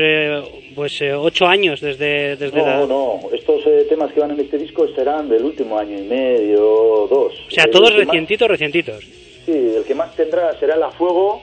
8 años desde No, estos temas que van en este disco serán del último año y medio, 2. O sea, todos recientitos. Sí, el que más tendrá será el A Fuego.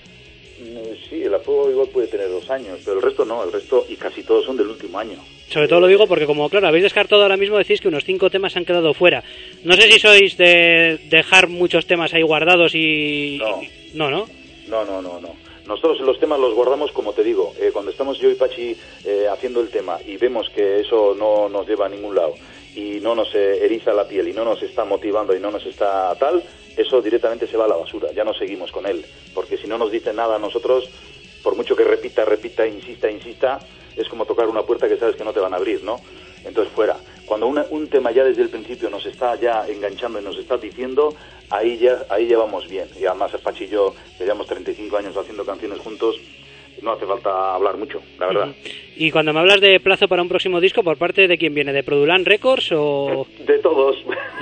Sí, el A Fuego igual puede tener 2 años, pero el resto no, y casi todos son del último año. Sobre todo lo digo porque, como claro, habéis descartado ahora mismo, decís que unos 5 temas han quedado fuera. No sé si sois de dejar muchos temas ahí guardados y... No. No. Nosotros los temas los guardamos, como te digo, cuando estamos yo y Pachi haciendo el tema y vemos que eso no nos lleva a ningún lado y no nos eriza la piel y no nos está motivando y no nos está tal, eso directamente se va a la basura, ya no seguimos con él, porque si no nos dice nada a nosotros, por mucho que repita, insista, es como tocar una puerta que sabes que no te van a abrir, ¿no? Entonces fuera. Cuando un tema ya desde el principio nos está ya enganchando y nos está diciendo, ahí ya vamos bien. Y además el Pachi y yo, que llevamos 35 años haciendo canciones juntos, no hace falta hablar mucho, la verdad. Y cuando me hablas de plazo para un próximo disco, ¿por parte de quién viene? ¿De Produlan Records o...? De todos.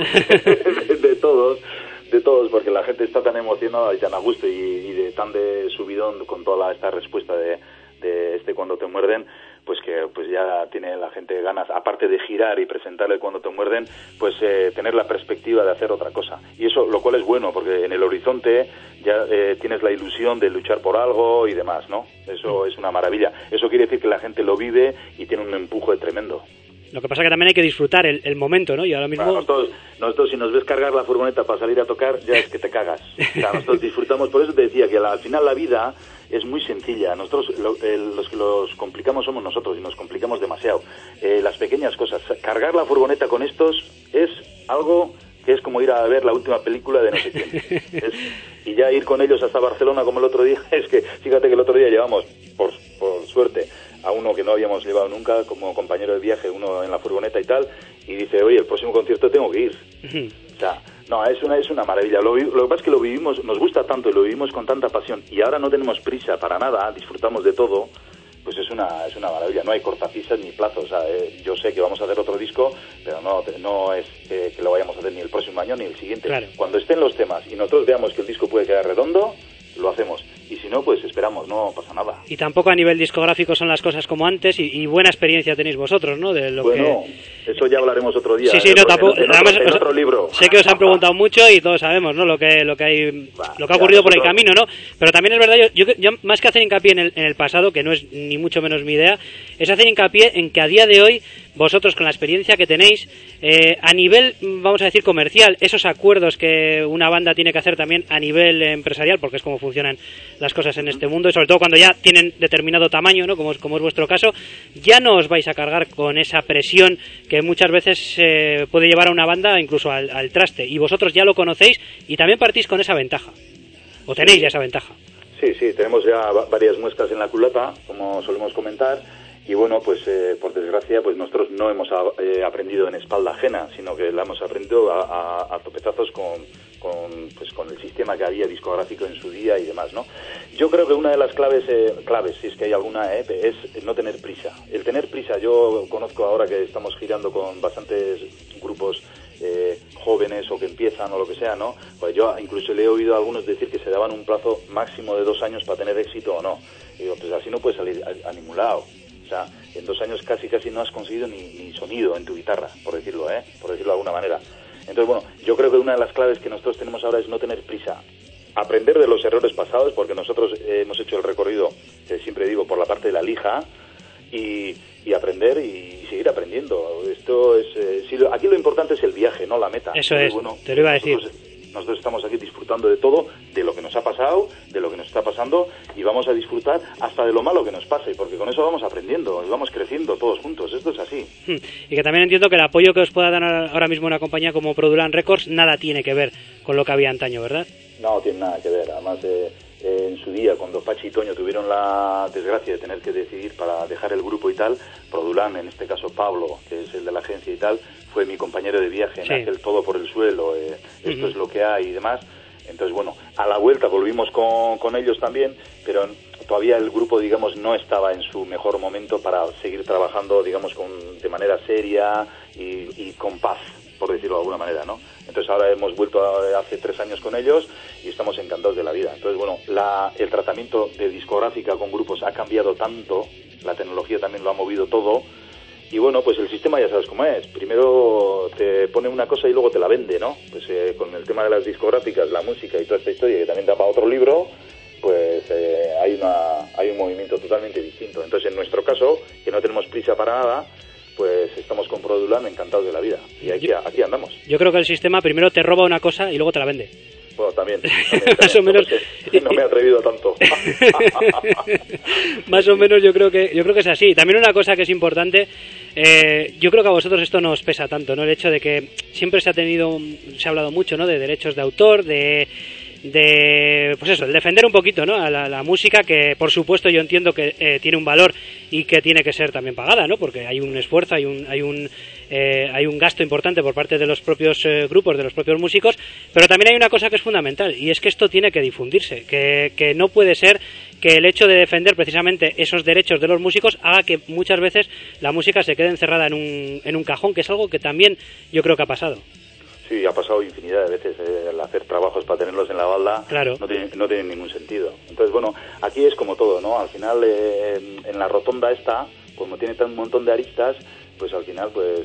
De todos, porque la gente está tan emocionada y tan a gusto y tan de subidón con toda esta respuesta de Cuando te muerden, pues que pues ya tiene la gente ganas, aparte de girar y presentarle Cuando te muerden, pues tener la perspectiva de hacer otra cosa. Y eso, lo cual es bueno, porque en el horizonte ya tienes la ilusión de luchar por algo y demás, ¿no? Eso es una maravilla. Eso quiere decir que la gente lo vive y tiene un empuje tremendo. Lo que pasa es que también hay que disfrutar el momento, ¿no? Y ahora mismo... Bueno, nosotros si nos ves cargar la furgoneta para salir a tocar, ya es que te cagas. O sea, nosotros disfrutamos, por eso te decía que al final la vida es muy sencilla. Nosotros los que los complicamos somos nosotros y nos complicamos demasiado. Las pequeñas cosas. Cargar la furgoneta con estos es algo que es como ir a ver la última película de no sé quién. Y ya ir con ellos hasta Barcelona como el otro día, es que fíjate que el otro día llevamos, por suerte, a uno que no habíamos llevado nunca como compañero de viaje, uno en la furgoneta y tal, y dice, oye, el próximo concierto tengo que ir. O sea, no, es una maravilla. Lo que pasa es que lo vivimos, nos gusta tanto y lo vivimos con tanta pasión, y ahora no tenemos prisa para nada, disfrutamos de todo, pues es una maravilla. No hay cortapisas ni plazos. O sea, yo sé que vamos a hacer otro disco, pero no es que lo vayamos a hacer ni el próximo año ni el siguiente. Claro. Cuando estén los temas y nosotros veamos que el disco puede quedar redondo, lo hacemos. Y si no, pues esperamos, no pasa nada. Y tampoco a nivel discográfico son las cosas como antes, y buena experiencia tenéis vosotros, ¿no? De lo eso ya hablaremos otro día. Sí, no, tampoco. En otro libro. Sé que os han preguntado mucho y todos sabemos, ¿no? Lo que ha ocurrido por el camino, ¿no? Pero también es verdad, yo más que hacer hincapié en el pasado, que no es ni mucho menos mi idea, es hacer hincapié en que a día de hoy, vosotros con la experiencia que tenéis, a nivel, vamos a decir, comercial, esos acuerdos que una banda tiene que hacer también a nivel empresarial, porque es como funcionan las cosas en este mundo, y sobre todo cuando ya tienen determinado tamaño, ¿no? Como es vuestro caso, ya no os vais a cargar con esa presión que muchas veces puede llevar a una banda incluso al traste, y vosotros ya lo conocéis y también partís con esa ventaja, o tenéis ya esa ventaja. Sí, tenemos ya varias muescas en la culata, como solemos comentar. Y bueno, pues por desgracia, pues nosotros no hemos aprendido en espalda ajena, sino que la hemos aprendido a topetazos con el sistema que había discográfico en su día y demás, ¿no? Yo creo que una de las claves, si es que hay alguna, es no tener prisa. El tener prisa, yo conozco ahora que estamos girando con bastantes grupos jóvenes o que empiezan o lo que sea, ¿no? Pues yo incluso le he oído a algunos decir que se daban un plazo máximo de 2 años para tener éxito o no. Y digo, pues así no puedes salir a ningún lado. O sea, en 2 años casi no has conseguido ni sonido en tu guitarra, por decirlo de alguna manera. Entonces, bueno, yo creo que una de las claves que nosotros tenemos ahora es no tener prisa. Aprender de los errores pasados, porque nosotros hemos hecho el recorrido, siempre digo, por la parte de la lija, y aprender y seguir aprendiendo. Esto es aquí lo importante es el viaje, no la meta. Eso es, bueno, te lo iba a decir. Nosotros estamos aquí disfrutando de todo, de lo que nos ha pasado, de lo que nos está pasando, y vamos a disfrutar hasta de lo malo que nos pase, porque con eso vamos aprendiendo y vamos creciendo todos juntos. Esto es así. Y que también entiendo que el apoyo que os pueda dar ahora mismo una compañía como Produlan Records nada tiene que ver con lo que había antaño, ¿verdad? No, tiene nada que ver. Además, en su día, cuando Pachi y Toño tuvieron la desgracia de tener que decidir para dejar el grupo y tal, Produlan, en este caso Pablo, que es el de la agencia y tal, fue mi compañero de viaje en aquel Todo por el Suelo, esto es lo que hay y demás. Entonces, bueno, a la vuelta volvimos con ellos también, pero todavía el grupo, digamos, no estaba en su mejor momento para seguir trabajando, digamos, de manera seria y con paz, por decirlo de alguna manera, ¿no? Entonces ahora hemos vuelto hace 3 años con ellos y estamos encantados de la vida. Entonces, bueno, el tratamiento de discográfica con grupos ha cambiado tanto, la tecnología también lo ha movido todo. Y bueno, pues el sistema ya sabes cómo es. Primero te pone una cosa y luego te la vende, ¿no? Pues con el tema de las discográficas, la música y toda esta historia, que también da para otro libro, pues hay un movimiento totalmente distinto. Entonces, en nuestro caso, que no tenemos prisa para nada, pues estamos con Produlan encantados de la vida. Y aquí andamos. Yo creo que el sistema primero te roba una cosa y luego te la vende. Bueno, también más o menos. No me he atrevido tanto. Más o menos yo creo que es así. También una cosa que es importante, yo creo que a vosotros esto no os pesa tanto, ¿no? El hecho de que siempre se ha hablado mucho, ¿no? De derechos de autor, pues eso, el defender un poquito, ¿no? A la música, que por supuesto yo entiendo que tiene un valor y que tiene que ser también pagada, ¿no? Porque hay un esfuerzo, hay un gasto importante por parte de los propios grupos, de los propios músicos, pero también hay una cosa que es fundamental, y es que esto tiene que difundirse, que no puede ser que el hecho de defender precisamente esos derechos de los músicos haga que muchas veces la música se quede encerrada en un cajón, que es algo que también yo creo que ha pasado. Sí, ha pasado infinidad de veces. El hacer trabajos para tenerlos en la balda, claro, no tiene ningún sentido. Entonces, bueno, aquí es como todo, ¿no? Al final, en la rotonda esta, como tiene un montón de aristas, pues al final, pues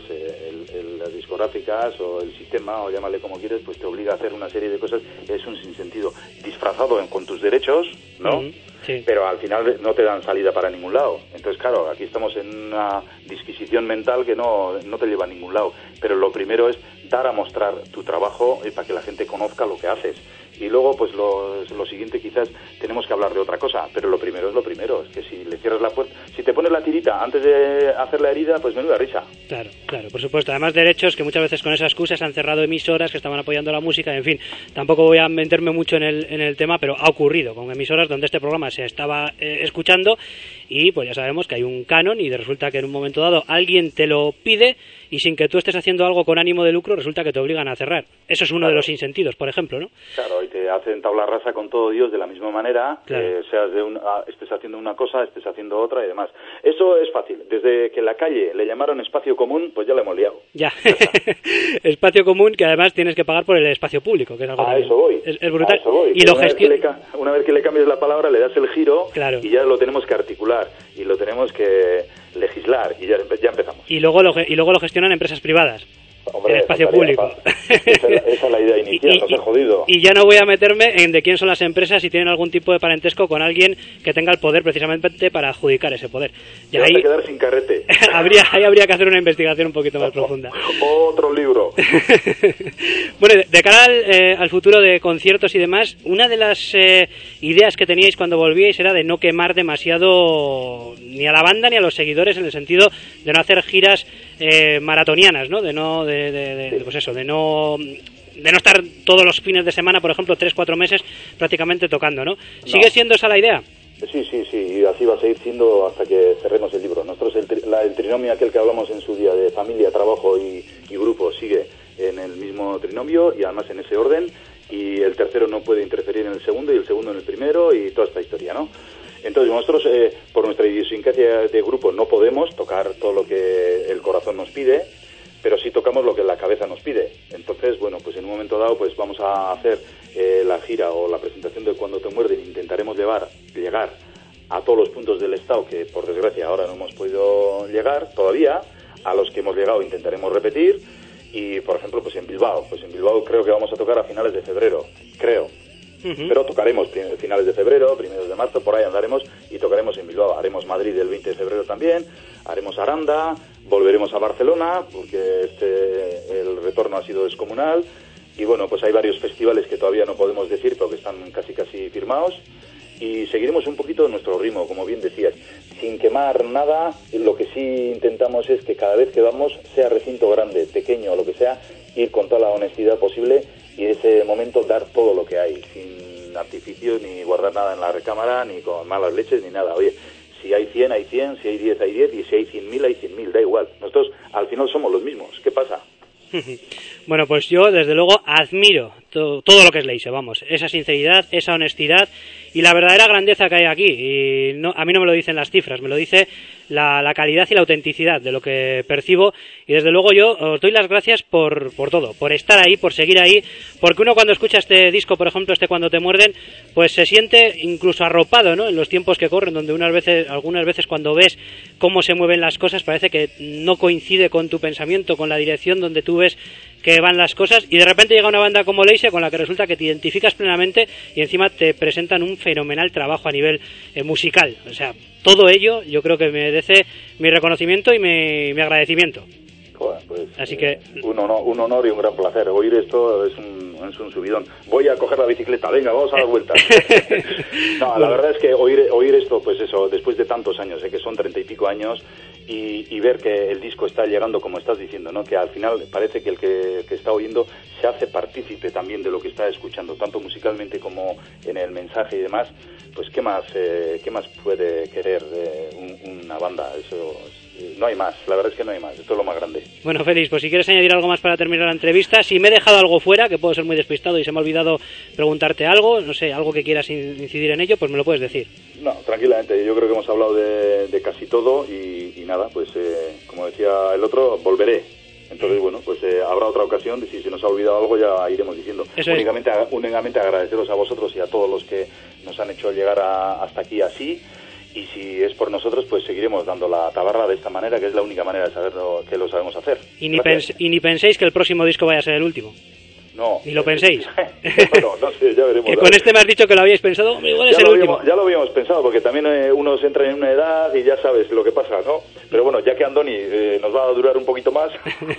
las discográficas o el sistema, o llámale como quieres, pues te obliga a hacer una serie de cosas. Es un sinsentido. Disfrazado con tus derechos, ¿no? Sí. Pero al final no te dan salida para ningún lado. Entonces, claro, aquí estamos en una disquisición mental que no te lleva a ningún lado. Pero lo primero es dar a mostrar tu trabajo para que la gente conozca lo que haces. Y luego, pues lo siguiente, quizás tenemos que hablar de otra cosa, pero lo primero es lo primero. Es que si le cierras la puerta, si te pones la tirita antes de hacer la herida, pues menuda risa. Claro, por supuesto. Además, derechos que muchas veces con esa excusa se han cerrado emisoras que estaban apoyando la música. En fin, tampoco voy a meterme mucho en el tema, pero ha ocurrido con emisoras donde este programa se estaba escuchando y pues ya sabemos que hay un canon y resulta que en un momento dado alguien te lo pide y sin que tú estés haciendo algo con ánimo de lucro resulta que te obligan a cerrar. Eso es uno de los insentidos, por ejemplo, ¿no? Claro, y te hacen tabla rasa con todo Dios de la misma manera, claro. Seas estés haciendo una cosa, estés haciendo otra y demás. Eso es fácil. Desde que en la calle le llamaron espacio común, pues ya le hemos liado. Ya. Espacio común, que además tienes que pagar por el espacio público, que es algo eso voy. Es brutal. A eso voy. Y una vez que le cambies la palabra, le das el giro, claro, y ya lo tenemos que articular y lo tenemos que legislar y ya empezamos. Y luego lo gestionan empresas privadas. Hombre, el espacio público. Esa es la idea inicial, nos ha jodido. Y ya no voy a meterme en de quién son las empresas, si tienen algún tipo de parentesco con alguien que tenga el poder precisamente para adjudicar ese poder. Y ahí vas a quedar sin carrete. Ahí habría que hacer una investigación un poquito más profunda. Otro libro. Bueno, de cara al futuro de conciertos y demás, una de las ideas que teníais cuando volvíais era de no quemar demasiado ni a la banda ni a los seguidores, en el sentido de no hacer giras maratonianas, ¿no? De no estar todos los fines de semana, por ejemplo, 3-4 meses prácticamente tocando, ¿no? ¿Sigue siendo esa la idea? Sí, y así va a seguir siendo hasta que cerremos el libro. Nosotros el trinomio aquel que hablamos en su día de familia, trabajo y grupo sigue en el mismo trinomio y además en ese orden, y el tercero no puede interferir en el segundo y el segundo en el primero y toda esta historia, ¿no? Entonces nosotros, por nuestra idiosincrasia de grupo, no podemos tocar todo lo que el corazón nos pide, pero sí tocamos lo que la cabeza nos pide. Entonces, bueno, pues en un momento dado pues vamos a hacer la gira o la presentación de Cuando te muerden. Intentaremos llegar a todos los puntos del estado que, por desgracia, ahora no hemos podido llegar todavía. A los que hemos llegado intentaremos repetir. Y, por ejemplo, pues en Bilbao creo que vamos a tocar a finales de febrero, creo. Pero tocaremos finales de febrero, primeros de marzo, por ahí andaremos y tocaremos en Bilbao. Haremos Madrid el 20 de febrero también, haremos Aranda, volveremos a Barcelona, porque el retorno ha sido descomunal. Y bueno, pues hay varios festivales que todavía no podemos decir, pero que están casi firmados. Y seguiremos un poquito nuestro ritmo, como bien decías, sin quemar nada. Lo que sí intentamos es que cada vez que vamos, sea recinto grande, pequeño o lo que sea, ir con toda la honestidad posible y en ese momento dar todo lo que hay, sin artificios, ni guardar nada en la recámara, ni con malas leches, ni nada. Oye, si hay 100, hay 100, si hay 10, hay 10, y si hay 100.000, hay 100.000, da igual. Nosotros al final somos los mismos. ¿Qué pasa? Bueno, pues yo desde luego admiro todo lo que es Leise, vamos, esa sinceridad, esa honestidad y la verdadera grandeza que hay aquí. Y no, a mí no me lo dicen las cifras, me lo dice la calidad y la autenticidad de lo que percibo. Y desde luego yo os doy las gracias por todo, por estar ahí, por seguir ahí, porque uno cuando escucha este disco, por ejemplo, Cuando te muerden, pues se siente incluso arropado, ¿no?, en los tiempos que corren, donde algunas veces cuando ves cómo se mueven las cosas parece que no coincide con tu pensamiento, con la dirección donde tú ves que van las cosas, y de repente llega una banda como Leise con la que resulta que te identificas plenamente y encima te presentan un fenomenal trabajo a nivel musical. O sea, todo ello yo creo que merece mi reconocimiento y mi agradecimiento. Joder, pues, así que un honor y un gran placer. Oír esto es un subidón. Voy a coger la bicicleta, venga, vamos a dar vueltas. No, la verdad es que oír esto, pues eso, después de tantos años, que son 30 y pico años, y ver que el disco está llegando, como estás diciendo, ¿no?, que al final parece que el que está oyendo se hace partícipe también de lo que está escuchando, tanto musicalmente como en el mensaje y demás. Pues qué más puede querer una banda. Eso no hay más, la verdad es que no hay más, esto es lo más grande. Bueno, Félix, pues si quieres añadir algo más para terminar la entrevista, si me he dejado algo fuera, que puedo ser muy despistado y se me ha olvidado preguntarte algo, no sé, algo que quieras incidir en ello, pues me lo puedes decir. No, tranquilamente, yo creo que hemos hablado de casi todo y nada, pues como decía el otro, volveré. Entonces, bueno, pues habrá otra ocasión, si se nos ha olvidado algo ya iremos diciendo. Únicamente agradeceros a vosotros y a todos los que nos han hecho llegar hasta aquí así. Y si es por nosotros, pues seguiremos dando la tabarra de esta manera, que es la única manera de saber que lo sabemos hacer. Y ni penséis que el próximo disco vaya a ser el último. No. Ni lo penséis. Bueno, no sé, ya veremos. Que con este me has dicho que lo habíais pensado, hombre, igual es el último. Ya lo habíamos pensado, porque también unos entran en una edad y ya sabes lo que pasa, ¿no? Pero bueno, ya que Andoni nos va a durar un poquito más.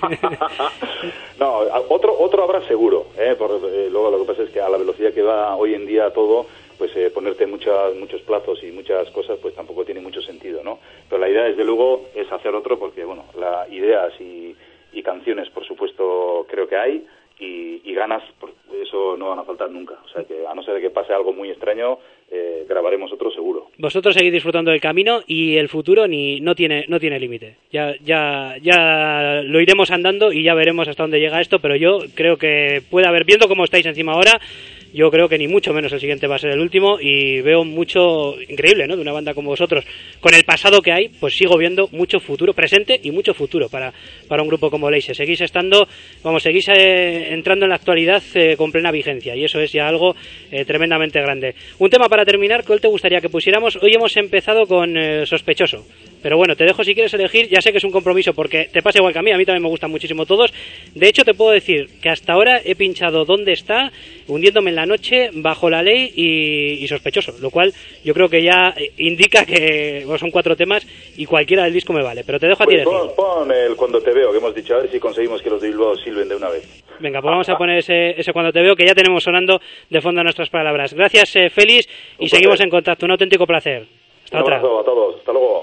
No, otro habrá seguro, luego lo que pasa es que a la velocidad que va hoy en día todo, pues ponerte muchos plazos y muchas cosas, pues tampoco tiene mucho sentido, ¿no? Pero la idea, desde luego, es hacer otro, porque, bueno, ideas y canciones, por supuesto, creo que hay, y ganas, eso no van a faltar nunca. O sea, que a no ser que pase algo muy extraño, grabaremos otro seguro. Vosotros seguid disfrutando del camino y el futuro no tiene límite. Ya lo iremos andando y ya veremos hasta dónde llega esto, pero yo creo que puede haber, viendo cómo estáis encima ahora, yo creo que ni mucho menos el siguiente va a ser el último, y veo mucho increíble, ¿no?, de una banda como vosotros. Con el pasado que hay, pues sigo viendo mucho futuro, presente y mucho futuro para un grupo como Leise. Seguís entrando en la actualidad con plena vigencia, y eso es ya algo tremendamente grande. Un tema para terminar, ¿cuál te gustaría que pusiéramos? Hoy hemos empezado con Sospechoso, pero bueno, te dejo si quieres elegir. Ya sé que es un compromiso porque te pasa igual que a mí también me gustan muchísimo todos. De hecho, te puedo decir que hasta ahora he pinchado Dónde está, Hundiéndome en la noche, Bajo la ley y Sospechoso, lo cual yo creo que ya indica que son 4 temas y cualquiera del disco me vale, pero te dejo a ti elegir. Pon el Cuando te veo, que hemos dicho, a ver si conseguimos que los de Bilbao silben de una vez. Venga, pues vamos a poner ese Cuando te veo, que ya tenemos sonando de fondo nuestras palabras. Gracias, Félix, y seguimos en contacto. Un auténtico placer. Hasta otra. Un abrazo a todos, hasta luego.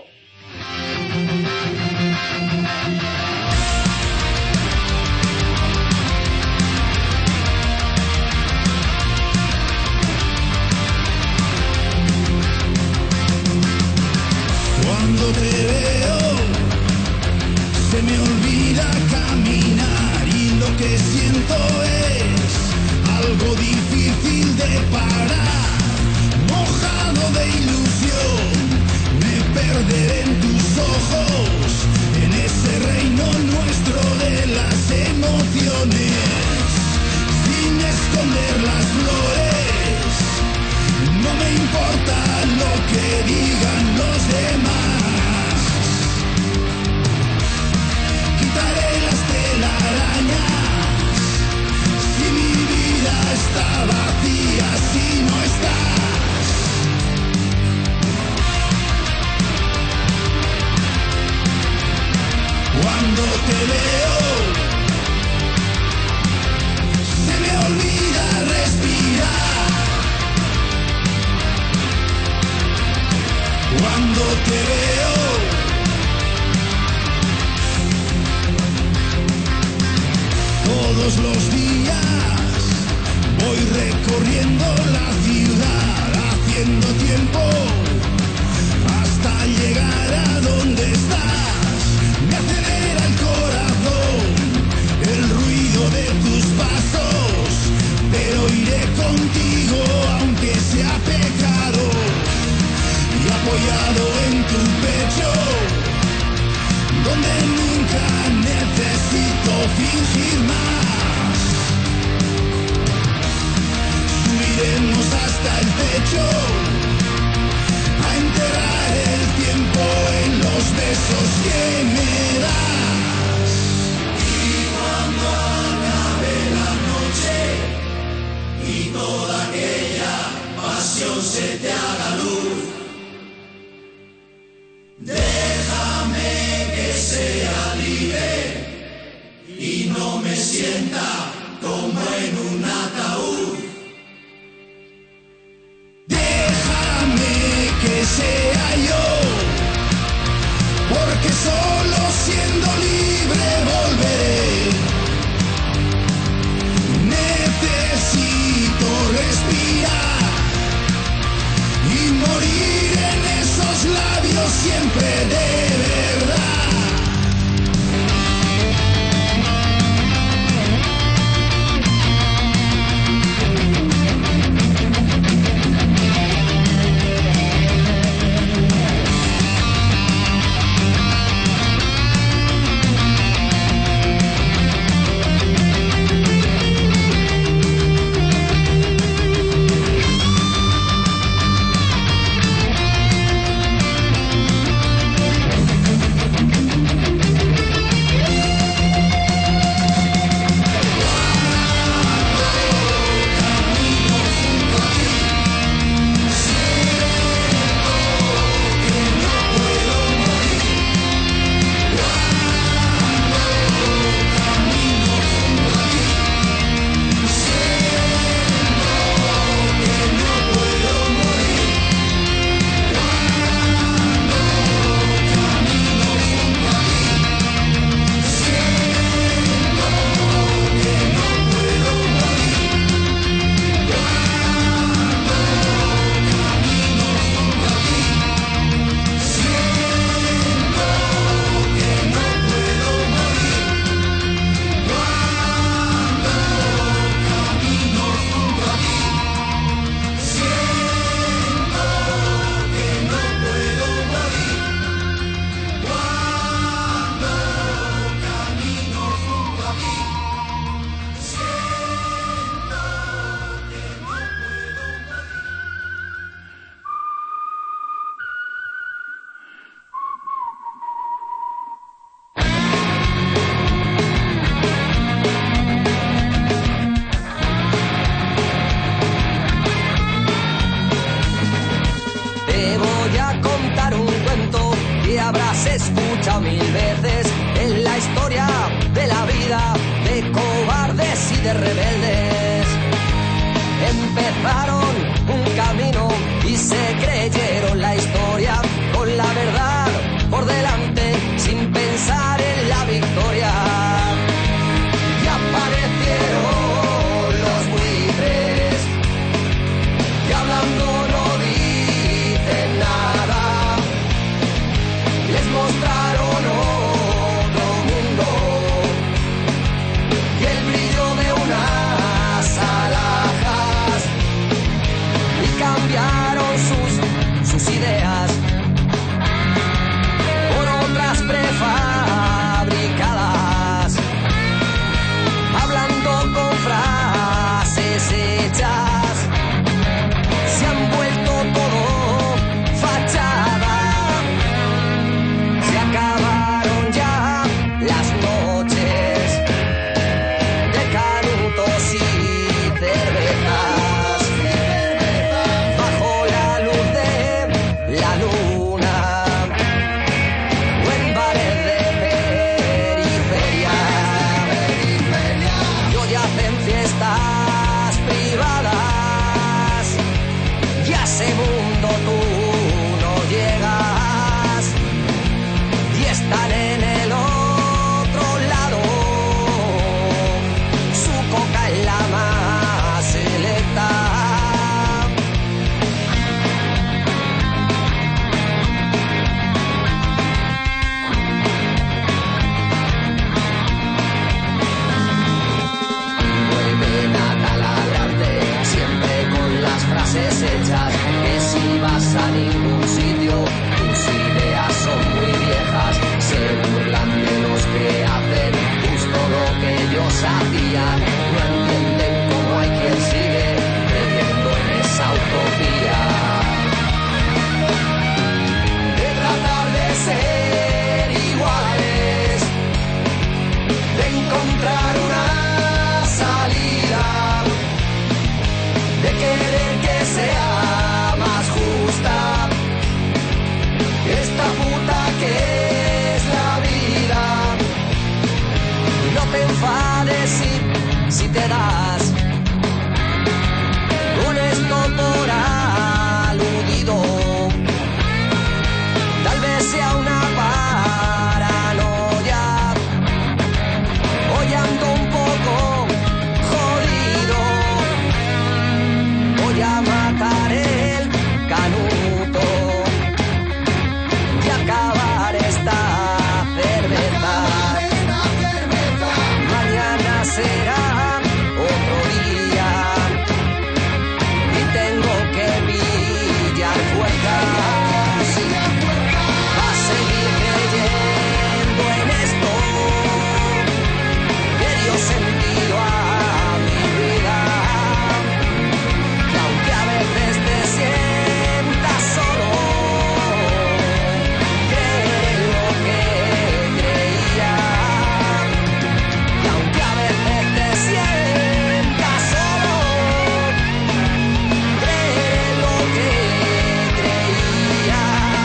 Cuando te veo, se me olvida caminar y lo que siento es algo difícil de parar. Mojado de ilusión, me perderé. Todos los días voy recorriendo la ciudad, haciendo tiempo hasta llegar a donde estás. Me acelera el corazón, el ruido de tus pasos, pero iré contigo aunque sea pecado. Y apoyado en tu pecho, donde nunca necesito fingir más. Subiremos hasta el techo, a enterrar el tiempo en los besos que me das. Y cuando acabe la noche y toda aquella pasión se te haga luz, déjame que sea libre y no me sienta como en un ataúd. Déjame que sea yo, porque solo siendo libre volveré. Necesito respirar y morir en esos labios siempre de verdad. escuchado mil veces en la historia de la vida, de cobardes y de rebeldes. Empezaron un camino y se creyeron la historia con la verdad por delante, sin pensar en la victoria. Y aparecieron los buitres que hablando no dicen nada. Les mostraron otro mundo y el brillo de una enfades si te das un esto por aludido. Tal vez sea una paranoia, hoy ando un poco jodido. Voy a matar el canuto y acabar esta cerveza. Mañana será otro día y tengo que pillar fuerzas a seguir creyendo en esto que dio sentido a mi vida. Y aunque a veces te sientas solo, creeré en lo que creía. Y aunque a veces te sientas solo, creeré en lo que creía.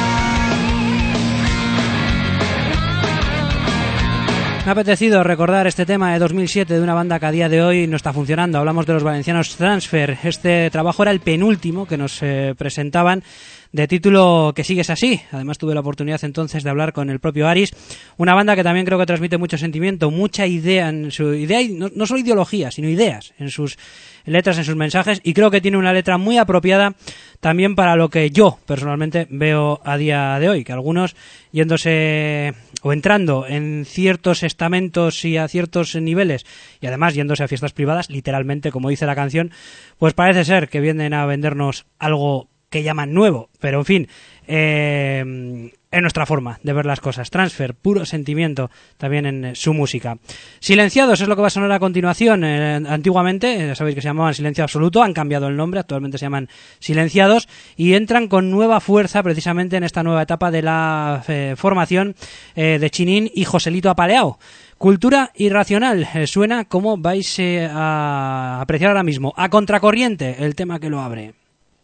Me ha apetecido recordar este tema de 2007 de una banda que a día de hoy no está funcionando. Hablamos de los valencianos Transfer. Este trabajo era el penúltimo que nos presentaban, de título Que sigues así. Además tuve la oportunidad entonces de hablar con el propio Aris, una banda que también creo que transmite mucho sentimiento, mucha idea en su idea, y no solo ideología, sino ideas en sus letras, en sus mensajes, y creo que tiene una letra muy apropiada también para lo que yo personalmente veo a día de hoy, que algunos yéndose o entrando en ciertos estamentos y a ciertos niveles, y además yéndose a fiestas privadas, literalmente, como dice la canción, pues parece ser que vienen a vendernos algo que llaman nuevo, pero en fin, es nuestra forma de ver las cosas. Transfer, puro sentimiento también en su música. Silenciados es lo que va a sonar a continuación. Antiguamente, ya sabéis que se llamaban Silencio Absoluto, han cambiado el nombre, actualmente se llaman Silenciados, y entran con nueva fuerza precisamente en esta nueva etapa de la formación de Chinín y Joselito Apaleao. Cultura Irracional, suena como vais a apreciar ahora mismo. A contracorriente, el tema que lo abre.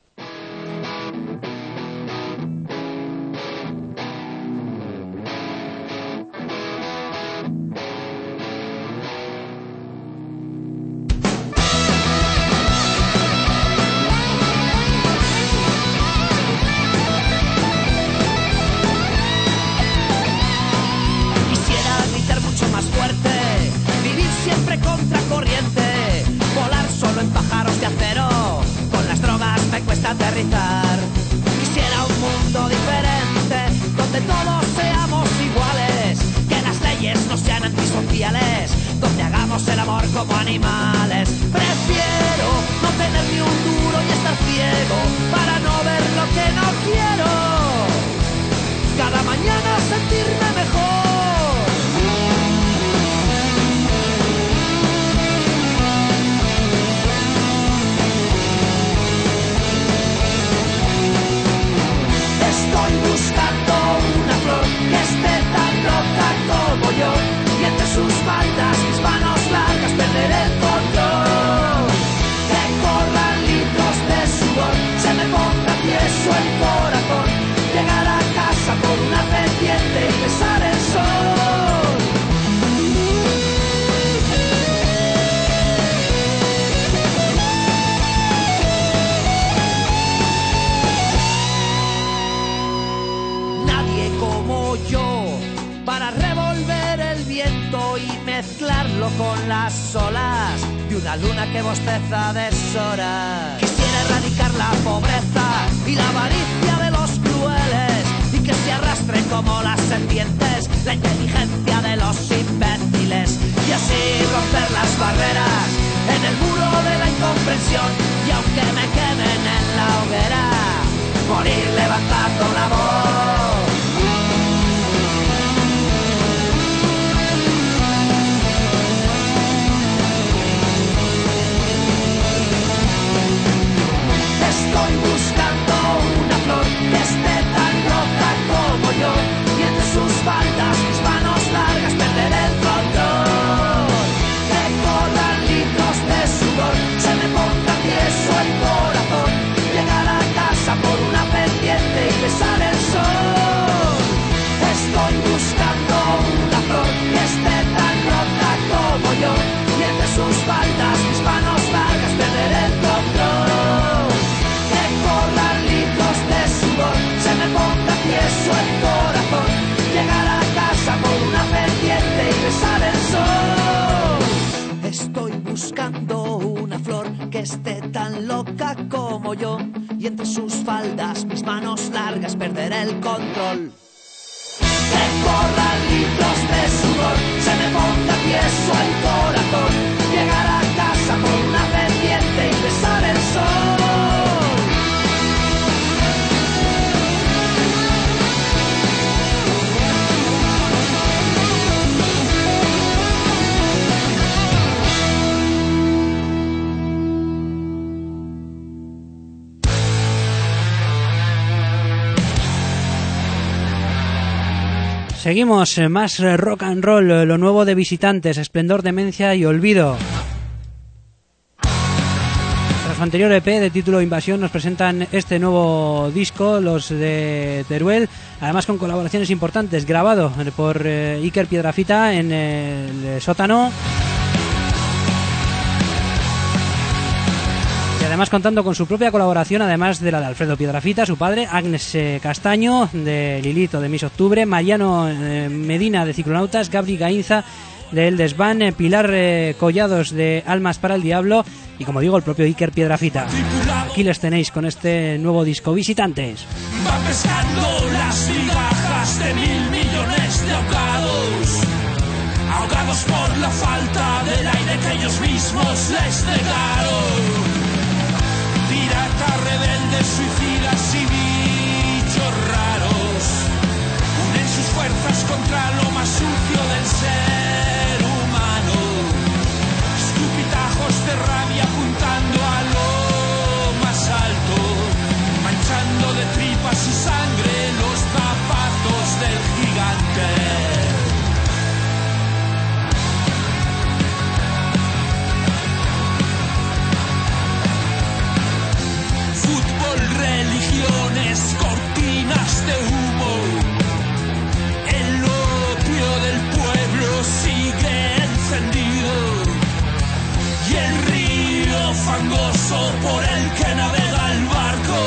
Aterrizar. Quisiera un mundo diferente donde todos seamos iguales, que las leyes no sean antisociales, donde hagamos el amor como animales. Prefiero no tener ni un duro y estar ciego para no ver lo que no quiero. Cada mañana sentirme mejor. Estoy buscando una flor que esté tan loca como yo, y entre sus faldas, mis manos largas, perderé el control. Que corran litros de sudor, se me ponga tieso el corazón, llegar a casa por una pendiente y besar el sol. Para revolver el viento y mezclarlo con las olas de una luna que bosteza a deshoras. Quisiera erradicar la pobreza y la avaricia de los crueles, y que se arrastre como las serpientes la inteligencia de los imbéciles, y así romper las barreras en el muro de la incomprensión. Y aunque me quemen en la hoguera, morir levantando la voz. Estoy buscando una flor que esté tan loca como yo, y entre sus faldas, mis manos largas, perderé el control. Que corran litros de sudor, se me ponga tieso el corazón. sus faldas mis manos largas perder el control, que corran litros de sudor, se me ponga tieso el corazón, llegar a casa por una pendiente y besar el sol. Estoy buscando una flor que esté tan loca como yo, y entre sus faldas mis manos largas perder el control. Que corran litros de sudor, se me ponga tieso el corazón, llegar a casa por una pendiente y besar el sol. Seguimos, más rock and roll, lo nuevo de Visitantes, Esplendor, Demencia y Olvido. Tras su anterior EP de título Invasión nos presentan este nuevo disco, los de Teruel, además con colaboraciones importantes, grabado por Iker Piedrafita en el sótano. Además contando con su propia colaboración, además de la de Alfredo Piedrafita, su padre, Agnes Castaño de Lilito de Miss Octubre, Mariano Medina de Ciclonautas, Gabri Gainza de El Desván, Pilar Collados de Almas para el Diablo y, como digo, el propio Iker Piedrafita. Aquí les tenéis con este nuevo disco, Visitantes. Va pescando las migajas de 1.000 millones de ahogados, ahogados por la falta del aire que ellos mismos les negaron. Piratas, rebeldes, suicidas y bichos raros unen sus fuerzas contra lo más sucio del ser humano. Escupitajos de rabia apuntando a lo más alto, manchando de tripas y sangre los zapatos del gigante. Religiones, cortinas de humo, el opio del pueblo sigue encendido y el río fangoso por el que navega el barco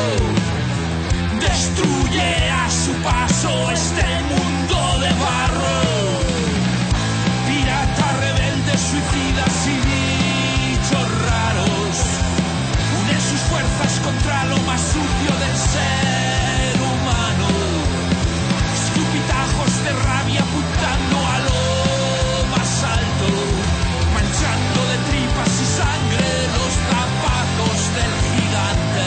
destruye a su paso este mundo de barro. Piratas, rebeldes, suicidas y bichos raros unen sus fuerzas contra lo más sucio del ser humano. Escupitajos de rabia apuntando a lo más alto, manchando de tripas y sangre los zapatos del gigante.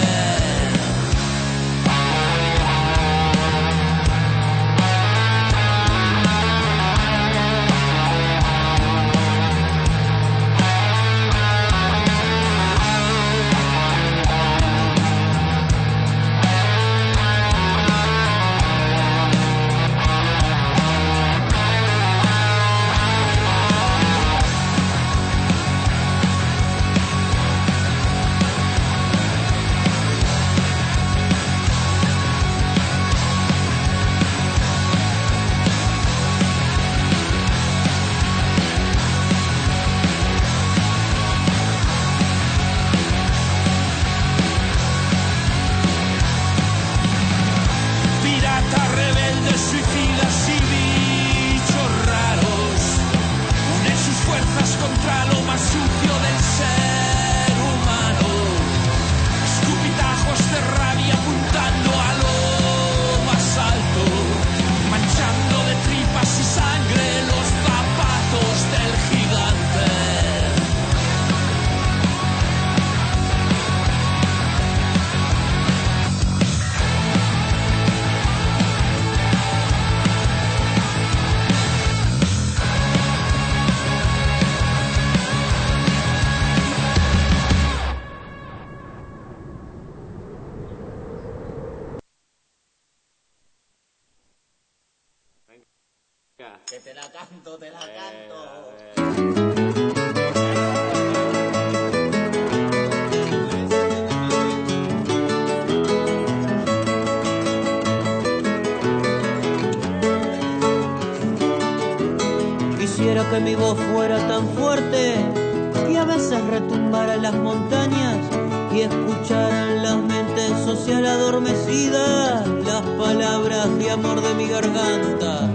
Que te la canto, te la canto. Quisiera que mi voz fuera tan fuerte que mar en las montañas y escuchar en las mentes social adormecidas las palabras de amor de mi garganta.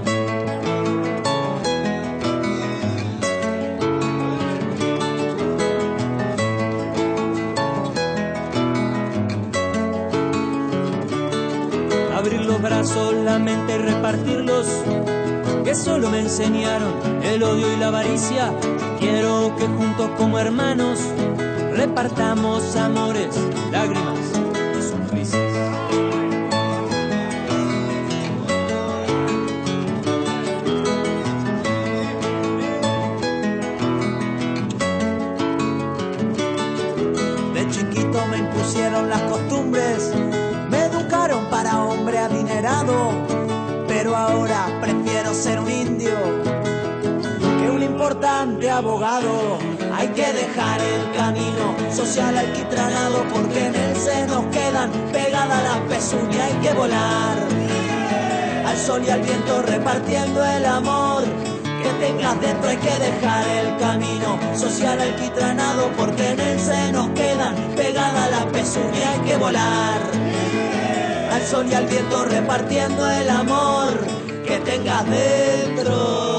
Abrir los brazos, la mente y repartirlos, que solo me enseñaron el odio y la avaricia. Quiero que juntos como hermanos repartamos amores, lágrimas y sonrisas. De chiquito me impusieron las costumbres, me educaron para hombre adinerado, pero ahora prefiero ser un indio que un importante abogado. Hay que dejar el camino social alquitranado, porque en él se nos quedan pegadas las pezuñas. Hay que volar al sol y al viento repartiendo el amor que tengas dentro. Hay que dejar el camino social alquitranado, porque en él se nos quedan pegadas las pezuñas. Hay que volar al sol y al viento repartiendo el amor que tengas dentro.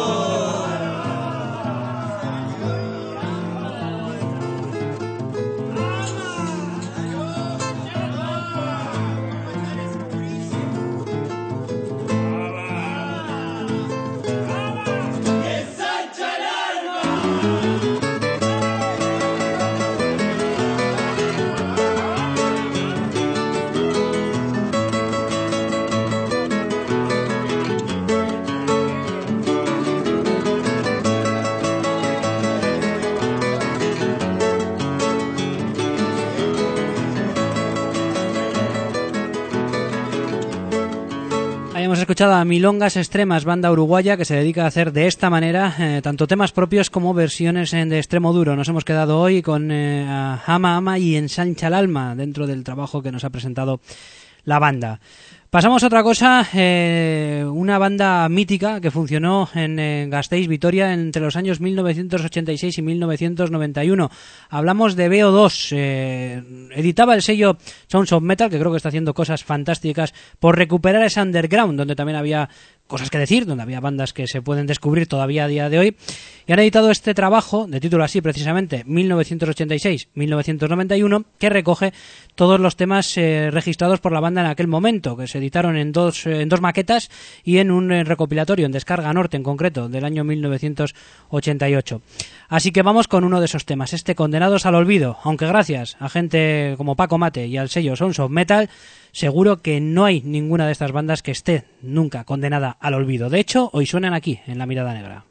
Hemos escuchado a Milongas Extremas, banda uruguaya que se dedica a hacer de esta manera tanto temas propios como versiones de extremo duro. Nos hemos quedado hoy con Ama Ama y Ensancha el Alma dentro del trabajo que nos ha presentado la banda. Pasamos a otra cosa, una banda mítica que funcionó en Gasteiz, Vitoria, entre los años 1986 y 1991. Hablamos de BO2, editaba el sello Sounds of Metal, que creo que está haciendo cosas fantásticas por recuperar ese underground, donde también había cosas que decir, donde había bandas que se pueden descubrir todavía a día de hoy, y han editado este trabajo, de título así precisamente, 1986-1991, que recoge todos los temas registrados por la banda en aquel momento, que se editaron en dos maquetas y en un recopilatorio, en Descarga Norte en concreto, del año 1988. Así que vamos con uno de esos temas, este Condenados al Olvido, aunque gracias a gente como Paco Mate y al sello Sounds of Metal, seguro que no hay ninguna de estas bandas que esté nunca condenada al olvido. De hecho, hoy suenan aquí, en La Mirada Negra.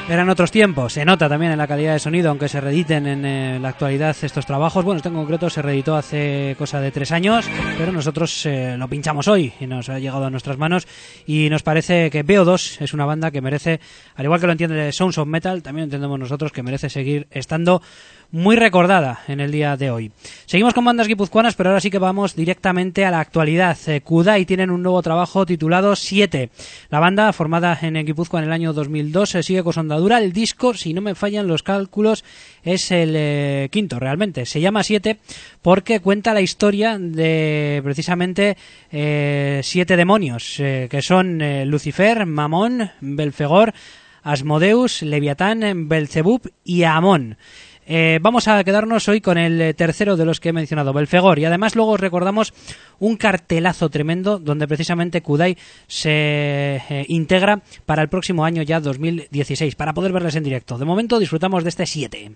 Eran otros tiempos, se nota también en la calidad de sonido, aunque se reediten en la actualidad estos trabajos. Bueno, este en concreto se reeditó hace cosa de 3 años, pero nosotros lo pinchamos hoy y nos ha llegado a nuestras manos y nos parece que BO2 es una banda que merece, al igual que lo entiende Sounds of Metal, también entendemos nosotros que merece seguir estando muy recordada en el día de hoy. Seguimos con bandas guipuzcoanas, pero ahora sí que vamos directamente a la actualidad. Kudai tienen un nuevo trabajo titulado 7. La banda, formada en Guipúzcoa en el año 2002, sigue con su andadura. El disco, si no me fallan los cálculos, es el quinto realmente. Se llama 7 porque cuenta la historia de precisamente 7 demonios, que son Lucifer, Mamón, Belfegor, Asmodeus, Leviatán, Belzebub y Amón. Vamos a quedarnos hoy con el tercero de los que he mencionado, Belfegor, y además luego os recordamos un cartelazo tremendo donde precisamente Kudai se integra para el próximo año ya 2016, para poder verles en directo. De momento disfrutamos de este 7.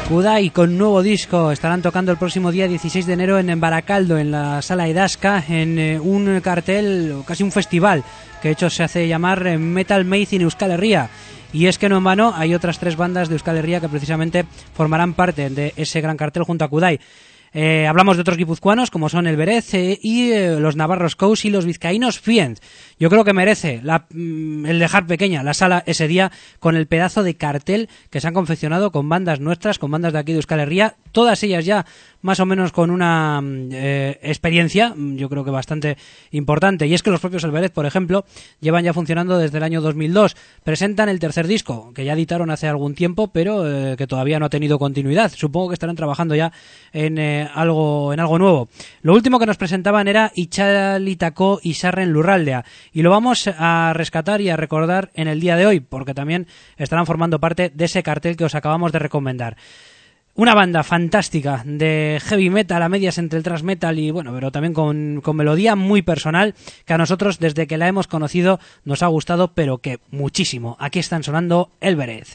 Kudai con nuevo disco. Estarán tocando el próximo día 16 de enero en Baracaldo, en la Sala Edasca, en un cartel, casi un festival, que de hecho se hace llamar Metal Made in Euskal Herria. Y es que no en vano hay otras 3 bandas de Euskal Herria que precisamente formarán parte de ese gran cartel junto a Kudai. Hablamos de otros guipuzcoanos como son el Berez y los navarros Kous y los vizcaínos Fiend. Yo creo que merece el dejar pequeña la sala ese día con el pedazo de cartel que se han confeccionado con bandas nuestras, con bandas de aquí de Euskal Herria, todas ellas ya más o menos con una experiencia, yo creo que bastante importante. Y es que los propios El Berez, por ejemplo, llevan ya funcionando desde el año 2002. Presentan el tercer disco, que ya editaron hace algún tiempo, pero que todavía no ha tenido continuidad. Supongo que estarán trabajando ya en algo nuevo. Lo último que nos presentaban era Itxalitako Izarren Lurraldea, y lo vamos a rescatar y a recordar en el día de hoy, porque también estarán formando parte de ese cartel que os acabamos de recomendar. Una banda fantástica de heavy metal a medias entre el thrash metal y bueno, pero también con melodía muy personal, que a nosotros desde que la hemos conocido nos ha gustado, pero que muchísimo. Aquí están sonando El Berez.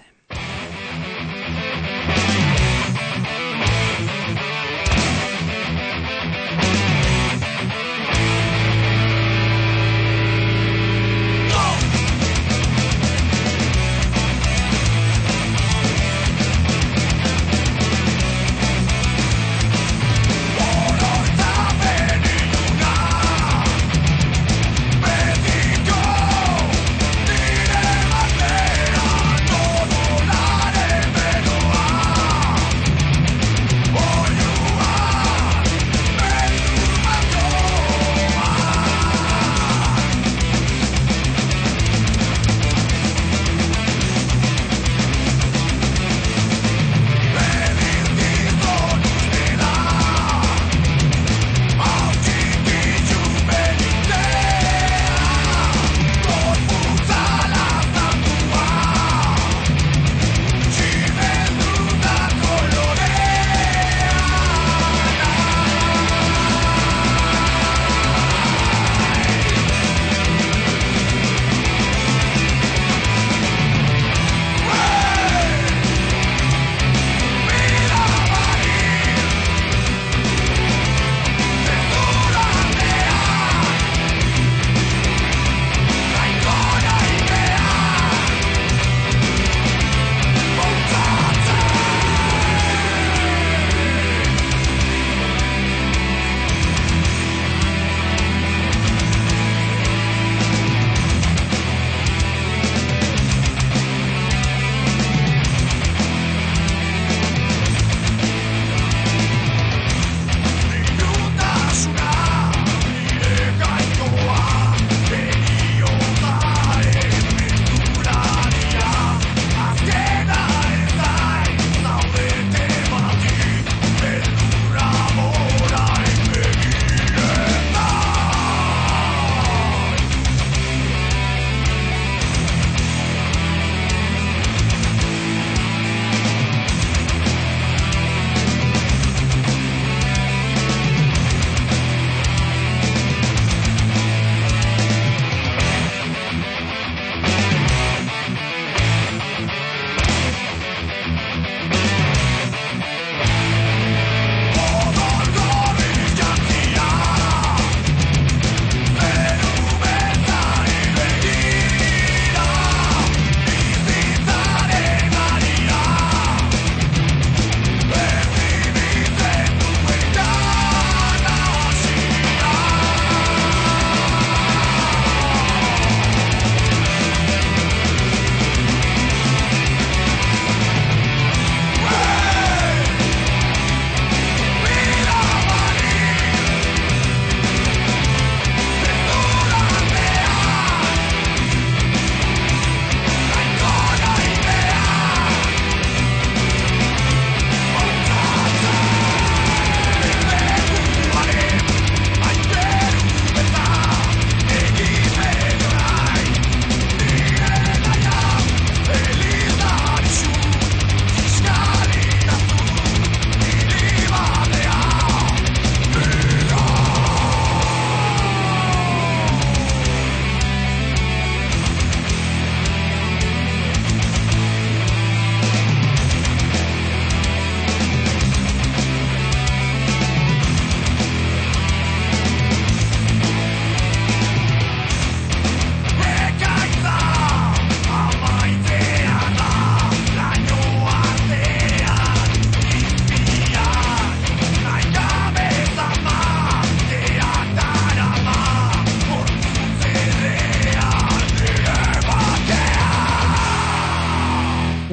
Todo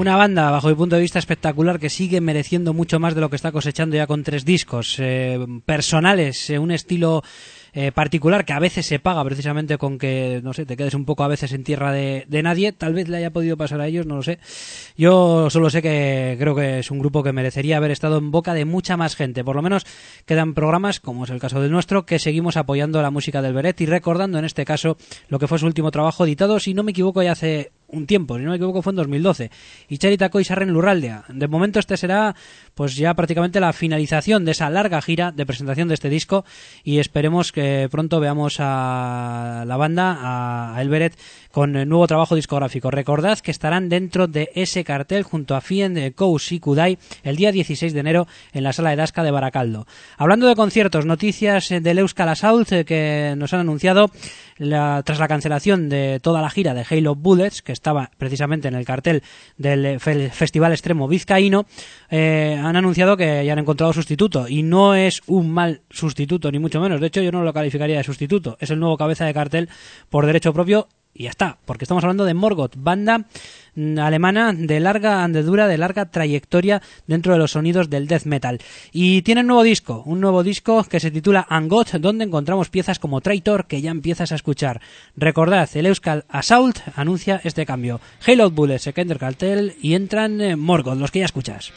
Una banda, bajo mi punto de vista, espectacular, que sigue mereciendo mucho más de lo que está cosechando ya con 3 discos personales, un estilo particular que a veces se paga precisamente con que, no sé, te quedes un poco a veces en tierra de nadie. Tal vez le haya podido pasar a ellos, no lo sé. Yo solo sé que creo que es un grupo que merecería haber estado en boca de mucha más gente. Por lo menos quedan programas, como es el caso del nuestro, que seguimos apoyando la música del Beret y recordando en este caso lo que fue su último trabajo, editado, si no me equivoco, ya hace un tiempo, si no me equivoco fue en 2012, Itxaritako Izarren Lurraldea. De momento este será pues ya prácticamente la finalización de esa larga gira de presentación de este disco, y esperemos que pronto veamos a la banda, a El Beret, con nuevo trabajo discográfico. Recordad que estarán dentro de ese cartel junto a Fien, Kous y Kudai el día 16 de enero en la Sala de Edasca de Barakaldo. Hablando de conciertos, noticias del Euskal Assault que nos han anunciado tras la cancelación de toda la gira de Hail of Bullets, que estaba precisamente en el cartel del Festival Extremo Vizcaíno. Han anunciado que ya han encontrado sustituto, y no es un mal sustituto, ni mucho menos. De hecho, yo no lo calificaría de sustituto. Es el nuevo cabeza de cartel por derecho propio, y ya está, porque estamos hablando de Morgoth, banda alemana de larga andadura, de larga trayectoria dentro de los sonidos del death metal. Y tienen un nuevo disco que se titula Angot, donde encontramos piezas como Traitor, que ya empiezas a escuchar. Recordad, el Euskal Assault anuncia este cambio. Hail of Bullets se queda en el cartel y entran Morgoth, los que ya escuchas.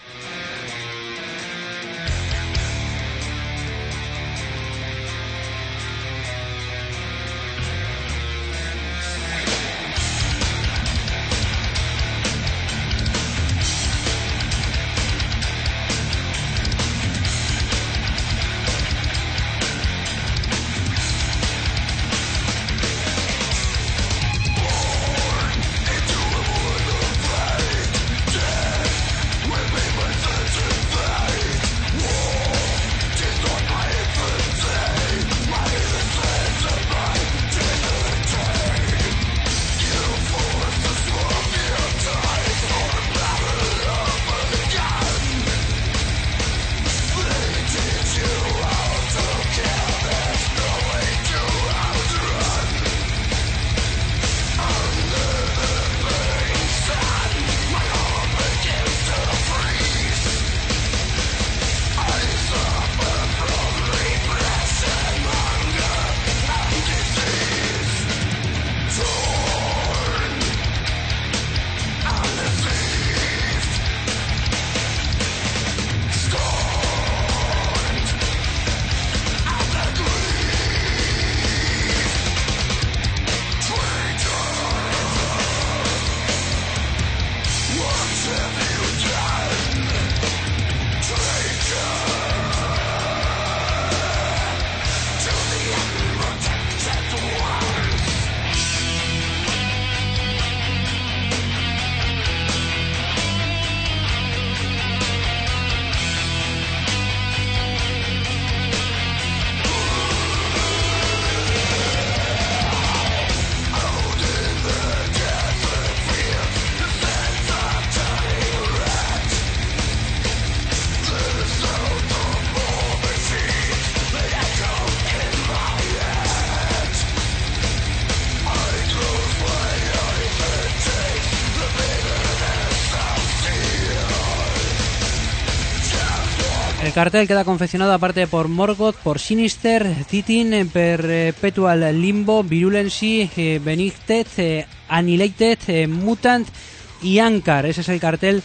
El cartel queda confeccionado aparte por Morgoth, por Sinister, Titin, Perpetual Limbo, Virulency, Benigted, Annihilated, Mutant y Ankar. Ese es el cartel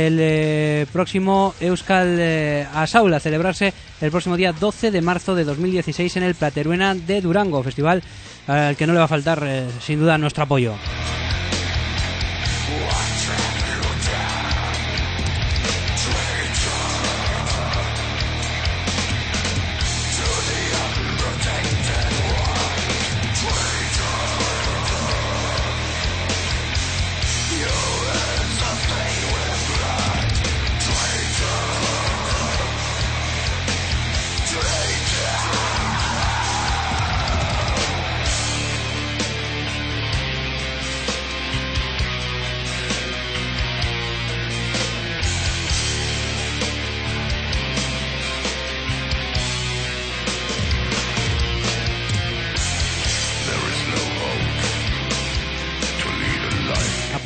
del próximo Euskal Assault, a celebrarse el próximo día 12 de marzo de 2016 en el Plateruena de Durango, festival al que no le va a faltar sin duda nuestro apoyo.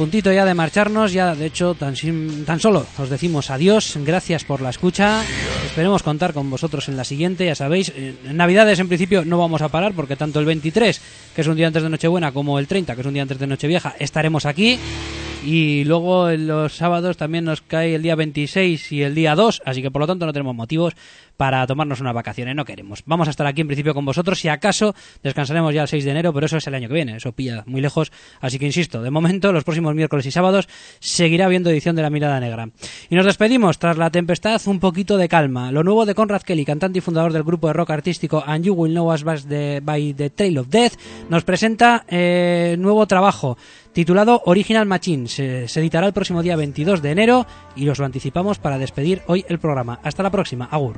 puntito ya de marcharnos, ya de hecho tan solo os decimos adiós, gracias por la escucha, esperemos contar con vosotros en la siguiente, ya sabéis, en Navidades en principio no vamos a parar porque tanto el 23, que es un día antes de Nochebuena, como el 30, que es un día antes de Nochevieja, estaremos aquí. Y luego en los sábados también nos cae el día 26 y el día 2, así que por lo tanto no tenemos motivos para tomarnos unas vacaciones, no queremos. Vamos a estar aquí en principio con vosotros, si acaso descansaremos ya el 6 de enero, pero eso es el año que viene, eso pilla muy lejos, así que insisto, de momento los próximos miércoles y sábados seguirá habiendo edición de La Mirada Negra. Y nos despedimos, tras la tempestad un poquito de calma. Lo nuevo de Conrad Kelly, cantante y fundador del grupo de rock artístico And You Will Know Us by the Trail of Death, nos presenta nuevo trabajo titulado Original Machine. Se editará el próximo día 22 de enero y os lo anticipamos para despedir hoy el programa. Hasta la próxima, agur.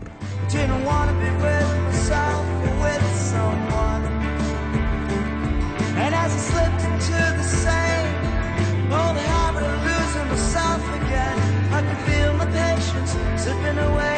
Slipping away.